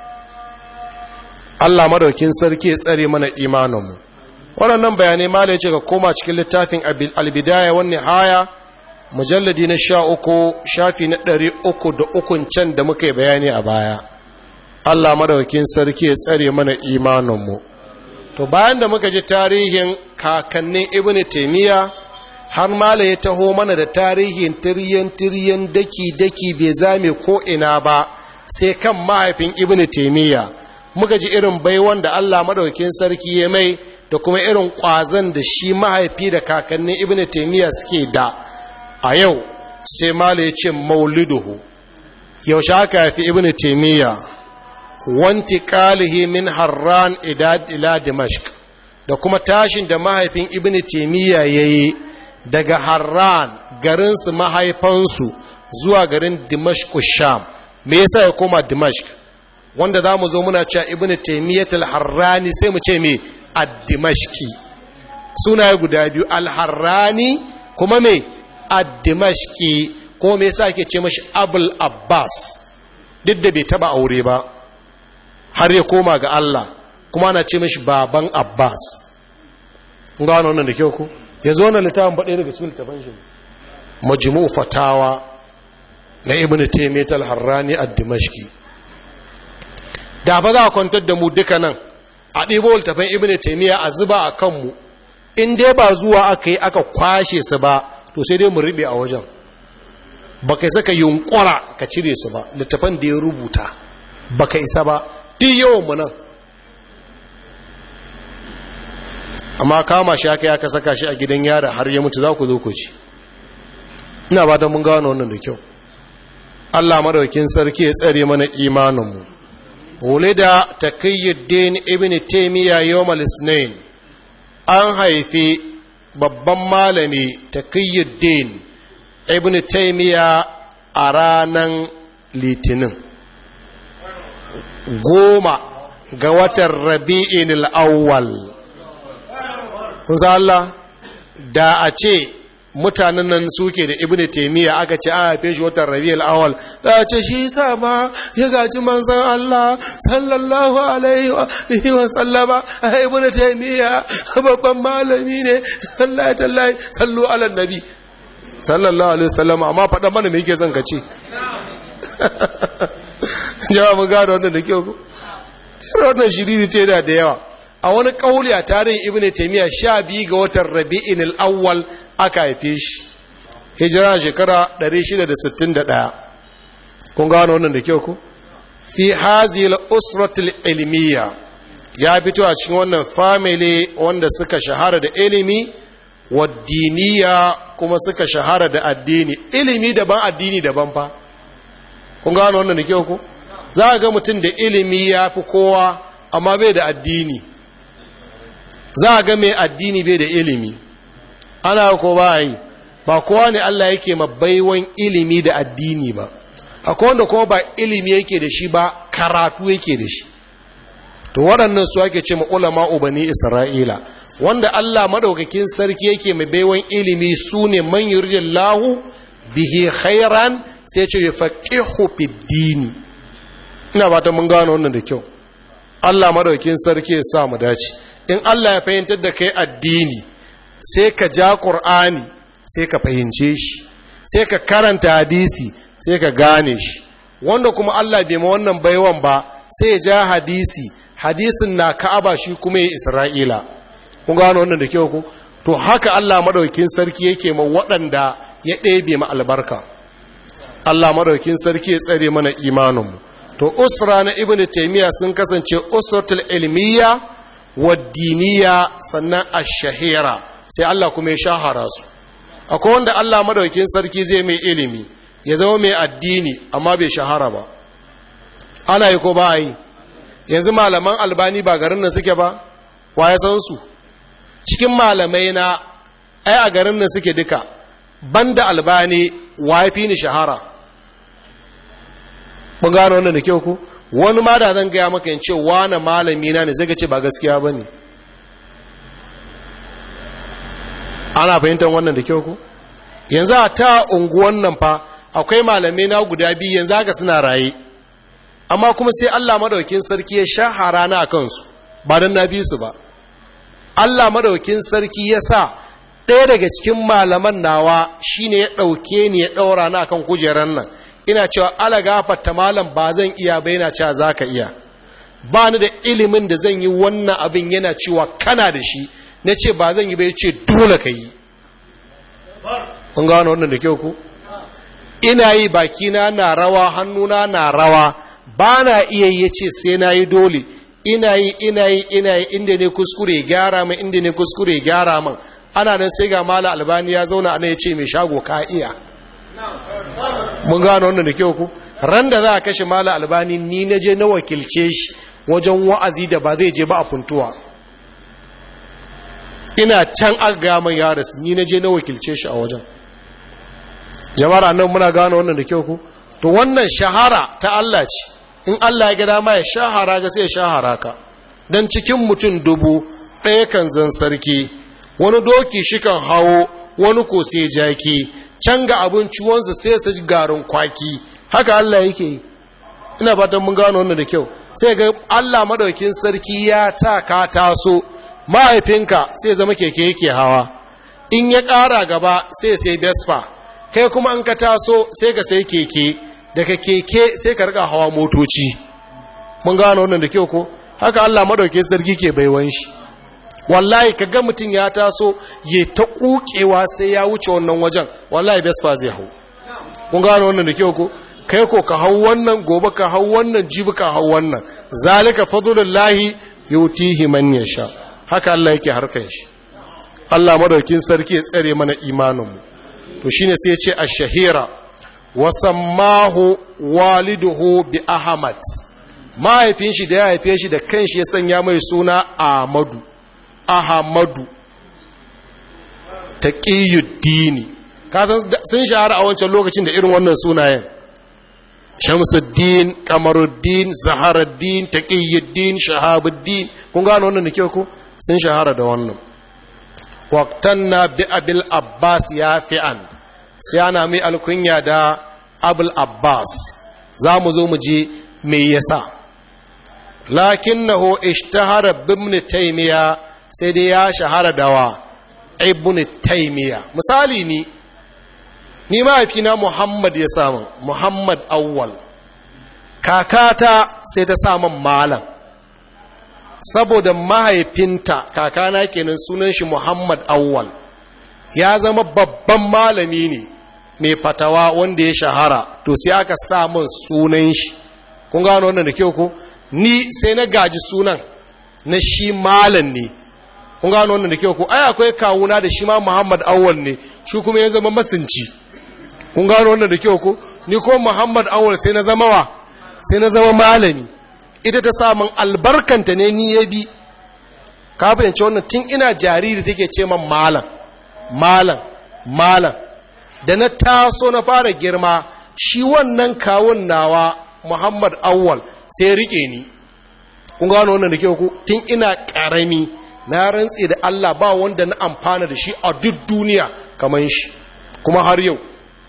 Allah madaukin sarki ya tsare mana imaninmu. Waɗannan bayanai mala ya ce ka koma cikin littafin albidaya wani haya, mujalladi na sha uku shafi na ɗari uku da ukun can da muka yi bayani a baya. Allah madaukin sarki ya tsare mana imaninmu. To bayan da muka ji tarihin kakannin Ibn Taymiyyah, har mala ya taho mana da tarihin tiryan tiryan daki daki bai zame ko ina ba sai kan mahaifin Ibn Taymiyyah. Muka ji irin baiwan da Allah madaukin sarki ya mai da kuma irin ƙwazon da shi mahaifi da kakannin Ibn Taymiyyah suke da. A yau sai mala ya ce mauliduhu, yaushe aka haifi Ibn Taymiyyah, wanti qalihi min harran ila dimashq da kuma tashin da mahaifin ibn taymiya yayi daga harran garin su mahaifansu zuwa garin dimashq sham. Me yasa ya koma dimashq wanda zamu zo muna cewa ibn taymiyyah al-harrani sai mu ce me ad-dimashqi, sunaye guda biyu al-harrani kuma me ad-dimashqi. ko me yasa ake ce mashi abul abbas duk da bai taba aure ba har ya koma ga Allah, kuma ana ce mashi baban abbas. kun ga wannan da kyau ko yanzu wannan littafin ba ɗaya daga cikin littafin shi majmu' fatawa na ibnu taymiyyah al-harrani ad-dimashqi. da ba za a kwantar da mu duka nan a ɗibo littafin ibnu taymiyyah a zuba a kanmu, in dai ba zuwa aka yi aka kwashe su ba to sai dai mu riɓe a wajen, ba kai saka yunkura ka cire su ba. littafan da ya rubuta ba ka isa ba duk yawan mu nan, amma kama shi aka aka saka shi a gidan yara har ya mutu. za ku zo ku ci, ina ba da mun gano wannan da kyau. Allah madaukakin sarki ya tsare mana imaninmu. wulida taqiyuddin ibn taymiya yawm al-ithnain, an haifi babban malami taqiyuddin ibn taymiya a ranar litinin goma ga watan rabi'in al-awwal. kun san Allah da a ce mutanen nan suke da ibn taymiya aka ce a haife shi watan rabi'ul awwal, za a ce shi yasa ma ya gaji manzon Allah sallallahu alaihi wa sallama. a ibn taymiya babban malami ne, Allah tallahi sallu ala nabi sallallahu alaihi wasallam. amma faɗa mana me yake son ka ce jama'a mun gano wannan da kyau ko wannan shiriri ce da da yawa. a wani kauli a tarihin ibn taymiya sha biyu ga watan rabi'in al-awwal aka haife shi, hijira shekara ɗari shida da sittin da ɗaya. kun gano wannan da kyau ko fi hazil usratul ilmiya, ya fito a cikin wannan family wanda suka shahara da ilimi wa diniya, kuma suka shahara da addini. ilimi daban addini daban fa. kun gano wannan da kyau ko za a ga mutum da ilimi ya fi kowa amma bai da addini, za a ga mai addini bai da ilimi. ana ko ba yi ba kowa ne Allah yake mabaiwan ilimi da addini ba, akwai wanda kuma ba ilimi yake da shi ba karatu yake da shi. to waɗannan su ake ce ma ulama ubani isra'ila, wanda Allah madaukakin sarki yake mai baiwan ilimi su ne man yuridillahu bihi khairan sai ce yafaqihu fid dini. ina ba ta mun gano wannan da kyau. Allah madaukakin sarki ya sa mu dace. in Allah ya fahimtar da kai addini sai ka ja Qur'ani sai ka fahimce shi, sai ka karanta hadisi sai ka gane shi. wanda kuma Allah bai ma wannan baiwan ba sai ya ja hadisi, hadisin na Ka'aba shi kuma ya Isra'ila. kun gano wannan da kyau ku. to haka Allah madaukakin sarki yake ma waɗanda ya ɗebe ma albarka. Allah madaukakin sarki ya tsare mana imaninmu. to usra na ibnu taymiya sun kasance usratul ilmiya wa diniya, sannan ash-shahira, sai Allah kuma ya shahara su. akwai wanda Allah madaukakin sarki zai mai ilimi ya zama mai addini amma bai shahara ba. ana yi ko ba yi? yanzu malaman albani ba garin nan suke ba? wa ya san su? cikin malamai na ai a garin nan suke duka, banda albani wa ya fi ni shahara? mun gano wannan da kyau ku. wani ma da zan gaya maka in ce wane malami na ne zai ga ce ba gaskiya ba ne. ana fahimtar wannan da kyau ku. yanzu a ta unguwan nan fa akwai malamai na guda biyu yanzu haka suna raye, amma kuma sai Allah madaukakin sarki ya shahara na kansu ba dan na bi su ba. Allah madaukakin sarki ya sa ɗaya daga cikin malaman nawa shine ya ɗauke ni ya ɗaura na akan kujerar nan. ina cewa ala gafarta malam ba zan iya ba, yana cewa za ka iya. ba ni da ilimin da zan yi wannan abin, yana cewa kana da shi. na ce ba zan yi ba, ya ce dole ka yi. kun gano wannan da kyau ku. ina yi bakina na rawa, hannuna na rawa, ba na iya yi, ya ce sai na yi dole. ina yi ina yi ina yi inda ne kuskure gyara min, inda ne kuskure gyara min. ana nan sai ga mala albani ya zauna ana ya ce mai shago ka iya. mun gano wannan da kyau ku. ran da za a kashe mala albani ni na je na wakilce shi wajen wa'azi da ba zai je ba a funtuwa, ina can agaman yaris ni na je na wakilce shi a wajen. jama'ar nan muna gano wannan da kyau ku. To wannan shahara ta Allah ce, in Allah ya ga dama ya shahara ga sai ya shahara ka. Dan cikin mutum dubu ɗaya kan zan sarki, wani doki shi kan hawo, wani ko sai jaki, can ga abinci wansa sai su ji garin kwaki. Haka Allah yake yi. Ina fatan mun gano wannan da kyau. Sai ga Allah madaukin sarki ya taka taso, mahaifinka sai zama keke yake hawa, in ya ƙara gaba sai sai Vespa, kai kuma an ka taso sai ka sai keke, daga keke sai ka rika hawa motoci. Mun gano wannan da kyau ko? Haka Allah madauke sarki ke baiwan shi. Wallahi kaga mutum ya taso ya ta kukewa sai ya wuce wannan wajen, wallahi Vespa zai hau. Mun gano wannan da kyau ko? Kai ko ka hau wannan, gobe ka hau wannan, jibi ka hau wannan. Zalika fadlullahi yutihi man yasha. Haka Allah yake harkan shi. Allah madaukin sarki ya tsare mana imaninmu. To shine sai ya ce ash-shahira wa sammahu waliduhu bi Ahmad. Mahaifin shi da ya haife shi da kanshi ya sanya mai suna Ahmadu. Ahmadu Taqiyuddin. Ka san sun shahara a wancan lokacin da irin wannan sunayen. Shamsuddin, Kamaruddin, Zaharuddin, Taqiyuddin, Shahabuddin. Kun gano wannan da kyau ko? Sun shahara da wannan. Waqtanna bi Abil Abbas ya fi'an. Sai ana mai alkunya da Abul Abbas. Za mu zo mu je me yasa. Lakinnahu ishtahara bi Ibn Taymiyyah, sai dai ya shahara da wa Ibn Taymiyyah. Misali ni ni mahaifina Muhammad ya samu, Muhammad Awwal. Kakata sai ta samu malam, saboda mahaifinta, kakana kenan sunan shi Muhammad Awwal, ya zama babban malami ne mai fatawa wanda ya shahara, to sai aka samun sunan shi. Kun gano wannan da kyau ko? Ni sai na gaji sunan na shi malam ne. Kun gano wannan da kyau ko? Ai akwai kawuna da shi ma Muhammad Awwal ne, shi kuma ya zama masinci. Kun gano wannan da kyau ko? Ni ko Muhammad Awwal sai na zama wa? Sai na zama malami. Ita ta samun albarkanta ne ni ya bi. Ka fahimci wannan tun ina jariri take ce man malam, malam, malam. Da na taso na fara girma, shi wannan kawun nawa Muhammad Awwal sai rike ni. Kun gano wannan da kyau ko? Tun ina karami na rantse da Allah ba wanda na amfana da shi a duk duniya kamar shi. Kuma har yau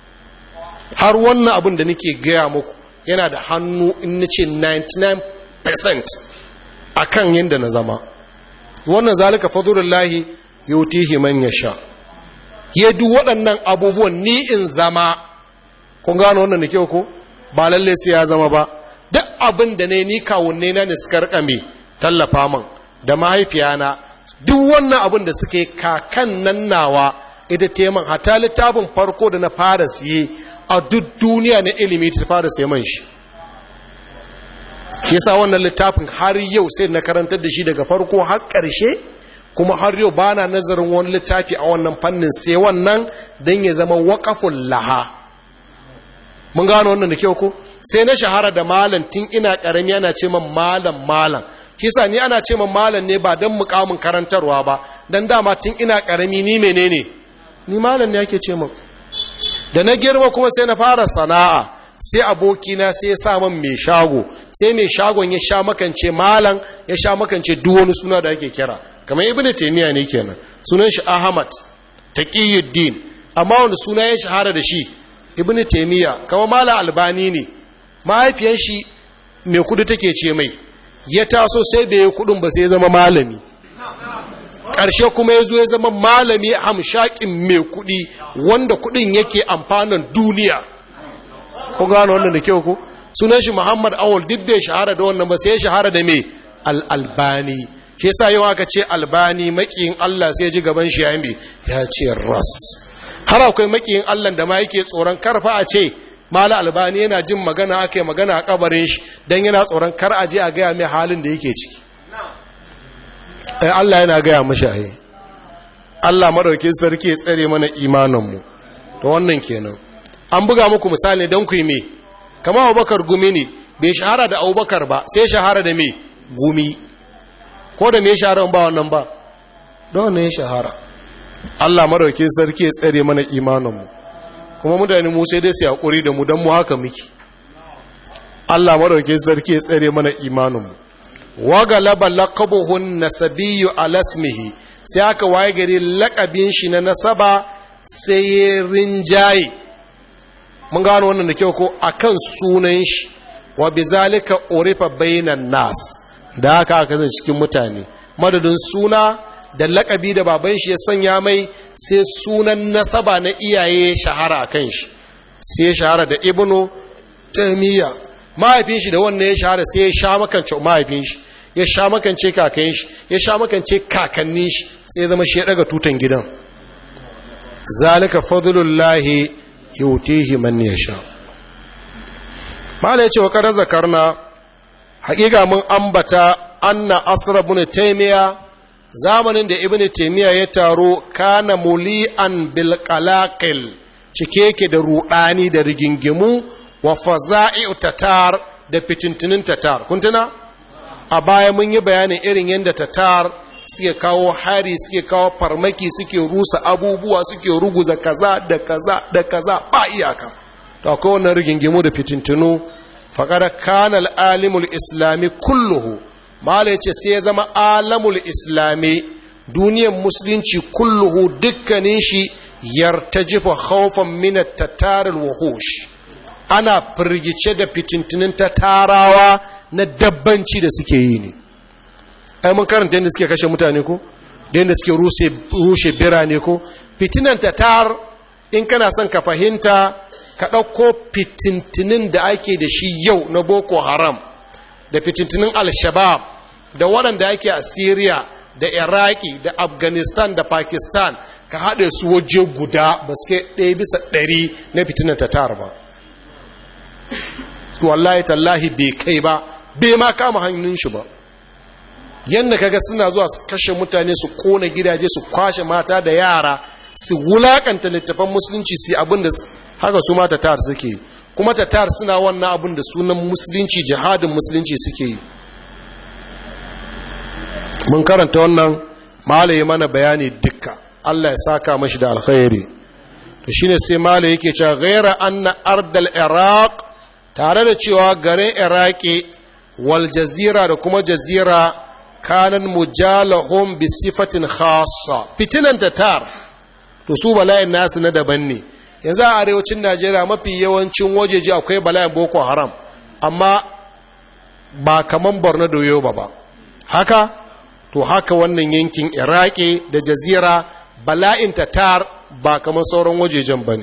har wannan abin da nake gaya muku yana da hannu in nace ninety-nine percent akan yanda na zama. Wannan zalika fadlullahi yutihi man yasha. Ya duk waɗannan abubuwan ni in zama, kun gano wannan da kyau ko? Ba lalle sai ya zama ba. Duk abin da ne ni kawunne na ne suka rika me tallafa man da mahaifiyana, duk wannan abin da suke kakan nan nawa ita teman hata littafin farko da na fara siye a duk duniya na ilimi ta fara sai man shi. Shi yasa wannan littafin har yau sai na karantar da shi daga farko har ƙarshe, kuma har yau bana nazarin wani littafi a wannan fannin sai wannan dan ya zama waqaful laha. Mun gano wannan da kyau ko? Sai na shahara da malam tun ina karami ana ce man malam malam. Shi yasa ni ana ce man malam ne ba dan mukamin karantarwa ba, dan dama tun ina karami ni menene? Ni malam ne ake ce man. Da na girma kuma sai na fara sana'a, sai abokina sai ya sa man mai shago, sai mai shagon ya sha makance malam, ya sha makance duk wani suna da ake kira. Kamar Ibn Taymiyyah ne kenan, sunan shi Ahmad Taqiyuddin, amma wanda suna ya shahara da shi Ibn Taymiyyah. Kamar Malam Albani ne, mahaifiyan shi mai kudi take ce mai, ya taso sai da ya kudin ba sai ya zama malami. Ƙarshe kuma ya zo ya zama malami hamshakin mai kuɗi wanda kuɗin yake amfanin duniya. Ku gano wannan da kyau ku? Sunan shi Muhammad Awal, duk bai shahara da wannan ba sai ya shahara da mai Al-Albani. Shi yasa yau aka ce Albani makiyin Allah sai ya ji gaban shi ya yi ya ce ras. Har akwai makiyin Allah da ma yake tsoron karfa a ce Mala Albani yana jin magana aka yi magana a kabarin shi don yana tsoron kar a je a gaya mai halin da yake ciki. ai Allah yana gaya mashi Allah madaukin sarki ya tsare mana imaninmu. To wannan kenan an buga muku misali don ku yi me kama abubakar gumi ne bai shahara da abubakar ba sai shahara da me gumi ko da me shahara ba wannan ba da wannan ya shahara Allah maraukin sarki ya tsare mana imaninmu kuma mutane mu sai dai su hakuri da mu don mu haka miki Allah maraukin sarki ya tsare mana imaninmu wa galaba laqabuhun nasabiyyu ala ismihi sai aka waye gari laƙabin shi na nasaba sai ya rinjaye mun gano wannan da kyau ko akan sunan shi wa bizalika urifa bainan nas da haka aka zan cikin mutane madadin suna da laƙabi da baban shi ya sanya mai sai sunan nasaba na iyaye shahara akan shi sai ya shahara da ibnu taymiya mahaifin shi da wannan ya shahara sai ya sha makance mahaifin shi ya sha makance kakannin shi ya sha makance kakannin shi sai ya zama shi ya daga tutan gidan zalika fadlullahi yutihi man yasha mala yace wa qad zakarna haƙiƙa mun ambata anna asra ibn taymiya zamanin da ibn taymiya ya taro kana muli'an bil qalaqil cike yake da rudani da rigingimu wa faza'i tatar da fitintinin tatar kun tuna a baya mun yi bayanin irin yadda tatar suke kawo hari suke kawo farmaki suke rusa abubuwa suke ruguza kaza da kaza da kaza ba iyaka to akwai wannan rigingimu da fitintinu faqad kana al-alimul islami kulluhu mala yace sai ya zama alamul islami duniyar musulunci kulluhu dukkanin shi yartajifu khawfan min at-tatar al-wuhush ana firgice da fitintinin tatarawa na dabbanci da suke yi ne ai mun karanta yadda suke kashe mutane ko da yadda suke rushe birane ko fitinan tatar in kana son ka fahimta ka ɗauko fitintinin da ake da shi yau na boko haram da fitintinin al-shabab da waɗanda ake a syria da iraki da afghanistan da pakistan ka haɗe su waje guda ba su ke ɗaya bisa ɗari na fitinan tatar ba wallahi tallahi bai kai ba bai ma kama hannun shi ba yadda kaga suna zuwa su kashe mutane su kona gidaje su kwashe mata da yara su wulakanta littafan musulunci su abin da haka su ma tatar suke kuma tatar suna wannan abin da sunan musulunci jihadin musulunci suke yi mun karanta wannan malaye mana bayani dukka Allah ya saka mashi da alkhairi to shine sai malaye yake cewa ghaira anna ardal iraq tare da cewa garin iraki wal jazira da kuma jazira kanan mujalahum bi sifatin khassa fitinan tatar to su bala'in nasu na daban ne yanzu a arewacin Najeriya mafi yawancin wajeji akwai bala'in boko haram amma ba kaman Borno da Yobe ba haka to haka wannan yankin iraki da jazira bala'in tatar ba kaman sauran wajejen bane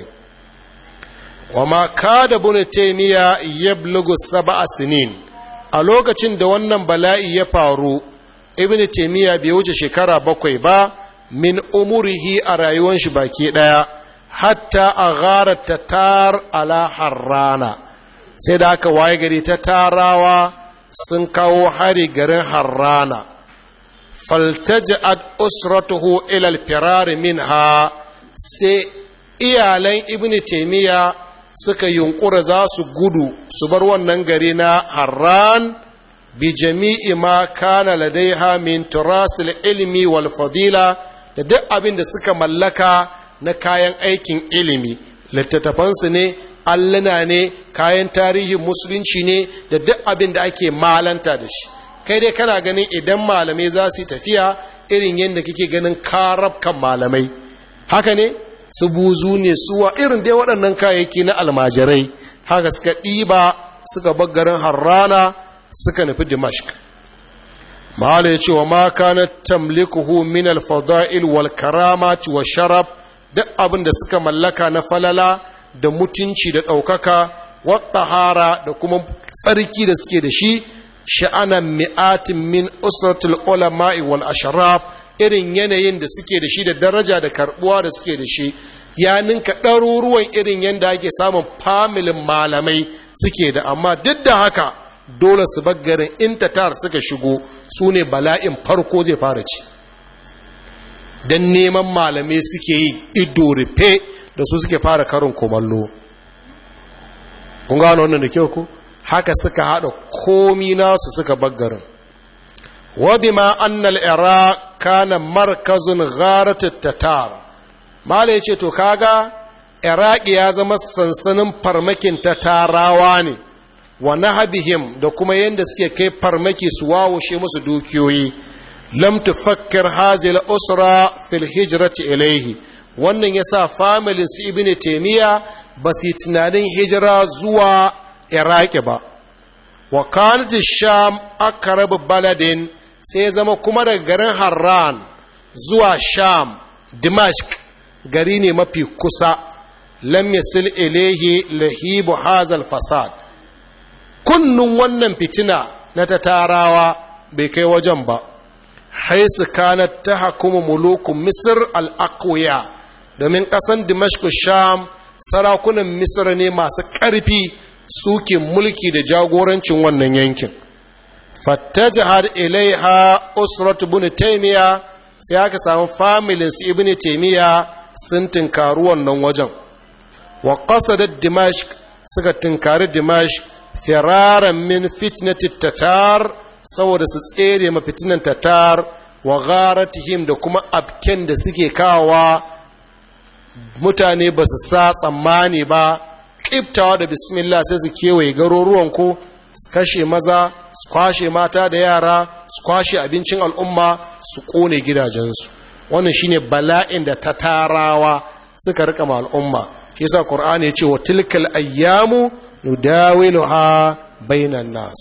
wama kada bin taymiya yablugu sab'a sinin a lokacin da wannan bala'i ya faru ibn taymiya bai wuce shekara bakwai ba min umurihi a rayuwar shi baki daya hatta aghara tatar ala harrana sai da aka waye gari ta tarawa sun kawo hari garin harrana faltaja'at usratuhu ila al-firar minha sai iyalan ibn taymiya suka yunkura za su gudu su bar wannan gari na harran bi jami'i ma kana ladaiha min turasil ilmi wal fadila da duk abin da suka mallaka na kayan aikin ilimi littattafansu ne alluna ne kayan tarihin musulunci ne da duk abin da ake malanta da shi kai dai kana ganin idan malamai za su tafiya irin yadda kike ganin karabkan malamai haka ne su buzu ne suwa irin dai waɗannan kayayyaki na almajirai haka suka ɗiba suka baggarin harrana suka nufi dimashq mahala ya ce wa ma kana tamlikuhu min alfada'il wal karamat wa sharaf duk abin da suka mallaka na falala da mutunci da ɗaukaka wa tahara da kuma tsarki da suke da shi sha'anan mi'atin min usratul ulama'i wal ashraf irin yanayin da suke da shi da daraja da karbuwa da suke da shi ya ninka ɗaruruwan irin yadda ake samun familin malamai suke da amma duk da haka dole su baggarin intatar suka shigo su ne bala'in farko zai fara ci don neman malamai suke yi ido rufe da su suke fara karin kumallo kun gano wannan da kyau ku haka suka haɗa komi nasu suka baggarin wa bima anna al-iraq kana markazun gharat at-tatar mala yace to kaga iraq ya zama sansanin farmakin tatarawa ne wa nahabihim da kuma yanda suke kai farmaki su wawushe musu dukiyoyi lam tufakkir hadhihi al-usra fil hijrati ilayhi wannan yasa family su ibnu taymiya ba su tunanin hijira zuwa iraki ba wa kanat ash-sham aqrab baladin sai zama kuma daga garin harran zuwa sham dimashq gari ne mafi kusa lam yasil ilayhi lahibu hadha al-fasad kunnun wannan fitina na tatarawa bai kai wajen ba haisu kanat tahkumu mulukum misr al-aqwiya domin kasan dimashq sham sarakunan misra ne masu ƙarfi suke mulki da jagorancin wannan yankin fattajahar ilaiha usrat ibn taymiya sai aka samu familin su ibn taymiya sun tinkaru wannan wajen wa qasadat dimashq suka tinkari dimashq firaran min fitnati tatar saboda su tsere ma fitinan tatar wa gharatihim da kuma abken da suke kawa mutane ba su sa tsammani ba ƙiftawa da bismillah sai su kewaye garuruwanku su kashe maza su kwashe mata da yara su kwashe abincin al'umma su ƙone gidajensu wannan shine bala'in da ta tarawa suka rika ma al'umma shi yasa qur'ani ya ce wa tilkal ayyamu nudawiluha bainan nas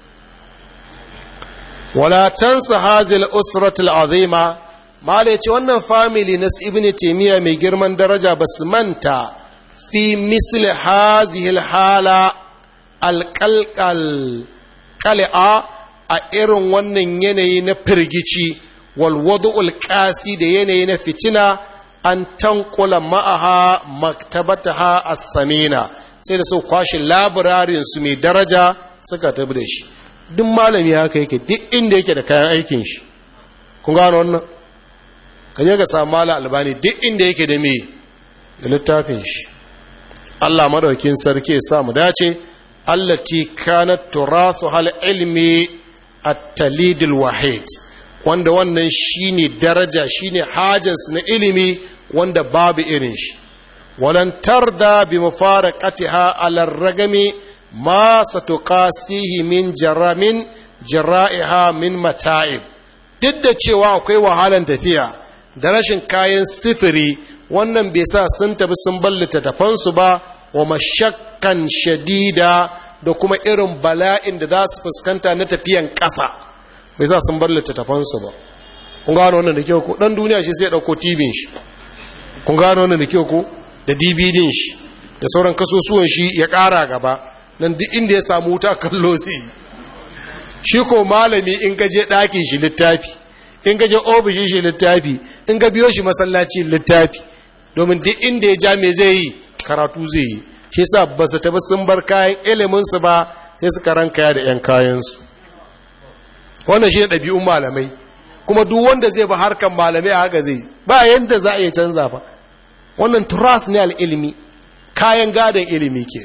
wala tansa hazil usratul azima malai ce wannan family na ibn taymiya mai girman daraja ba su manta fi misli hazihil hala alqalqal qal'a a irin wannan yanayi na firgici wal wadu'ul qasi da yanayi na fitina an tankula ma'aha maktabataha as-samina sai da su kwashi labirarin su mai daraja suka tabi da shi duk malami haka yake duk inda yake da kayan aikin shi kun gano wannan kaje ka samu mala albani duk inda yake da me da littafin shi Allah madaukin sarki ya sa mu dace allati kanat turathu hal ilmi at-talid al-wahid wanda wannan shine daraja shine hajansu na ilimi wanda babu irin shi walan tarda bi mufaraqatiha ala ar-ragami ma satuqasihi min jaramin jara'iha min mata'ib duk da cewa akwai wahalan tafiya da rashin kayan sifiri wannan bai sa sun tafi sun ballata tafansu ba wa mashakkan shadida da kuma irin bala'in da za su fuskanta na tafiyan ƙasa bai sa sun ballata tafansu ba kun gano wannan da kyau ko dan duniya shi sai ya dauko tibin shi kun gano wannan da kyau ko da D V D shi da sauran kasusuwan shi ya ƙara gaba nan duk inda ya samu wuta kallo sai shi ko malami in ka je ɗakin shi littafi in ka je ofishin shi littafi in ka biyo shi masallaci littafi domin duk inda ya ja me zai yi karatu zai yi shi sa ba su tafi sun bar kayan iliminsu ba sai suka ranka da 'yan kayansu wannan shi ne ɗabi'un malamai kuma duk wanda zai ba harkar malamai a haka zai ba yadda za a iya canza fa wannan turas ne al'ilmi kayan gadon ilimi ke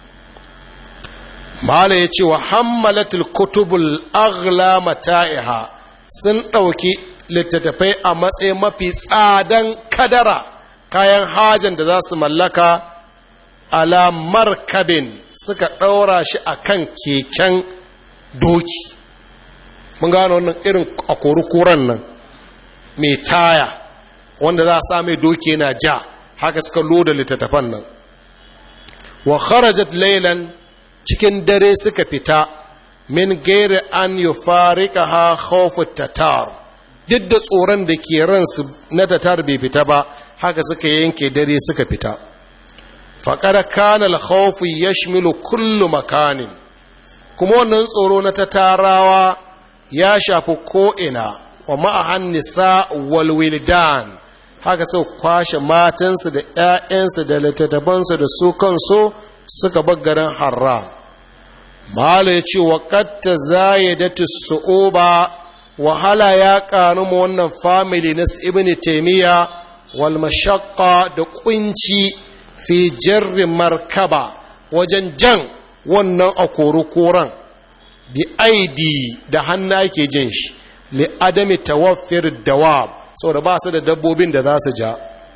mala ya ce wa hammalatul kutubul aghla mata'iha sun ɗauki littattafai a matsayin mafi tsadan kadara kayan hajan da za su mallaka ala markabin suka ɗaura shi a kan keken doki mun gano wannan irin a kuran nan mai taya wanda za a same doki yana ja haka suka loda littattafan nan wa kharajat laylan cikin dare suka fita min gairi an yufariqaha khawf tatar duk da tsoron da ke ransu na tatar bai fita ba haka suka yanke dare suka fita faqad kana al-khawf yashmilu kullu makanin kuma wannan tsoro na tatarawa ya shafi ko'ina wa ma'ahan nisa wal wildan haka sau kwashe matansu da ‘ya'yansu da littattafansu da su kansu suka baggarin harra mala ya ce wa ƙatta zayyadatu su'uba wahala ya ƙaru ma wannan family na ibn taimiyya wal mashaqqa da kunci fi jarri markaba wajen jan wannan akori koran bi aidi da hannu ake jin shi li adami tawaffir dawab saboda ba su da dabbobin da za su ja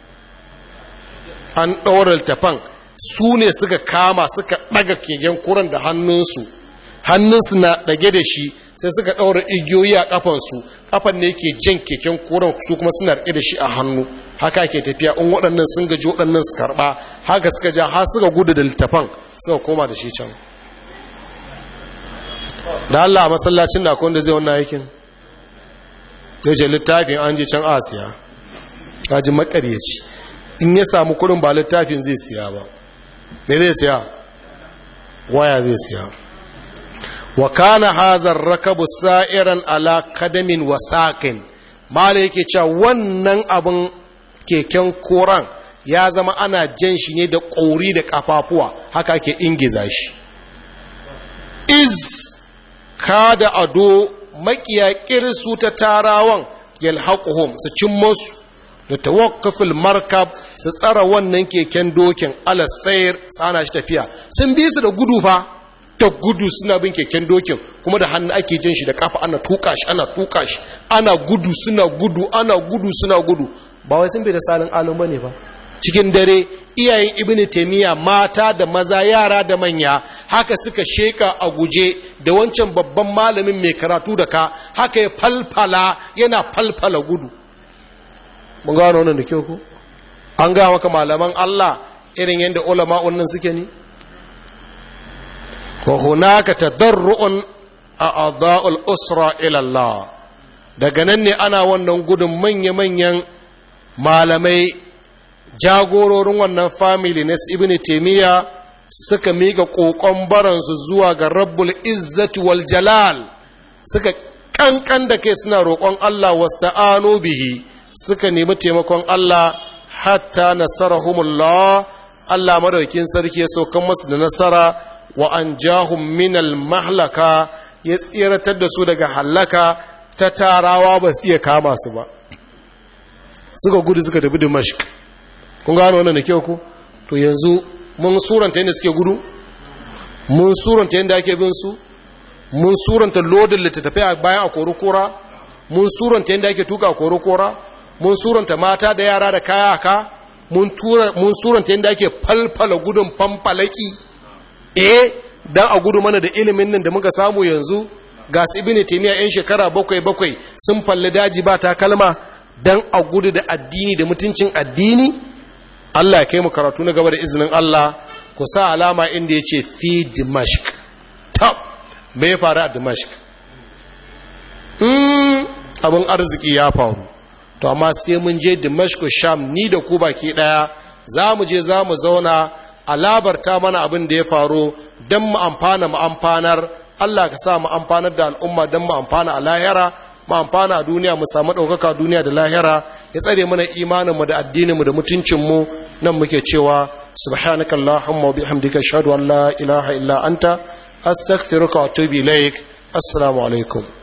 an ɗaura littafan su ne suka kama suka ɗaga keken kuran da hannunsu hannunsu na ɗage da shi sai suka ɗaura igiyoyi a ƙafansu ƙafan ne ke jan keken kuran su kuma suna riƙe da shi a hannu haka ke tafiya in waɗannan sun gaji waɗannan su karɓa haka suka ja har suka gudu da littafan suka koma da shi can da Allah a masallacin da akwai wanda zai wannan aikin ya ce littafin an je can asiya ta ji makaryaci in ya samu kuɗin ba littafin zai siya ba me zai siya waya zai siya wa kana hazar rakabu sa'iran ala kadamin wa saqin mala yake cewa wannan abin keken koran ya zama ana jan shi ne da ƙauri da ƙafafuwa haka ke ingiza shi iz kada ado makiya kirsu ta tarawan yalhaquhum su cin musu da tawakkufil markab su tsara wannan keken dokin ala sayr sana shi tafiya sun bi su da gudu fa da gudu suna bin keken dokin kuma da hannu ake jin shi da kafa ana tuka shi ana tuka shi ana gudu suna gudu ana gudu suna gudu ba wai sun bi da salin alun bane ba cikin dare iyayen ibnu taymiya mata da maza yara da manya haka suka sheka a guje da wancan babban malamin mai karatu da ka haka ya falfala yana falfala gudu mun gano wannan da kyau ko an ga maka malaman Allah irin yanda ulama'un nan suke ni wa hunaka tadarru'un a'dha'ul usra ila Allah daga nan ne ana wannan gudun manya manyan malamai jagororin wannan family na ibn taymiya suka mika kokon baransu zuwa ga rabbul izzati wal jalal suka kankan da kai suna roƙon Allah wasta'anu bihi suka nemi taimakon Allah hatta nasarahumullah Allah madaukakin sarki ya saukan masu da nasara wa anjahum minal mahlaka ya tsiratar da su daga halaka ta tarawa ba su iya kama su ba suka gudu suka tafi Dimashq kun gano wannan da kyau ku to yanzu mun suranta yadda suke gudu mun suranta yadda ake bin su mun suranta lodin littattafai a bayan a korokora mun suranta yadda ake tuka a korokora mun suranta mata da yara da kaya ka mun suranta yadda ake falfala gudun famfalaki eh dan a gudu mana da ilimin nan da muka samu yanzu ga su ibn taymiya yan shekara bakwai bakwai sun falli daji ba ta kalma dan a gudu da addini da mutuncin addini Allah ya kai mu karatu na gaba da izinin Allah ku sa alama inda ya ce fi Dimashq tab bai faru a Dimashq hmm abin arziki ya faru to amma sai mun je Dimashq Sham ni da ku baki daya za mu je za mu zauna a labarta mana abin da ya faru don mu amfana mu amfanar Allah ka sa mu amfanar da al'umma don mu amfana a lahira mu amfana a duniya mu samu ɗaukaka duniya da lahira ya tsare mana imaninmu da addininmu da mutuncinmu nan muke cewa subhanaka allahumma wa bihamdika ashhadu an la ilaha illa anta astaghfiruka wa atubu ilaik assalamu alaikum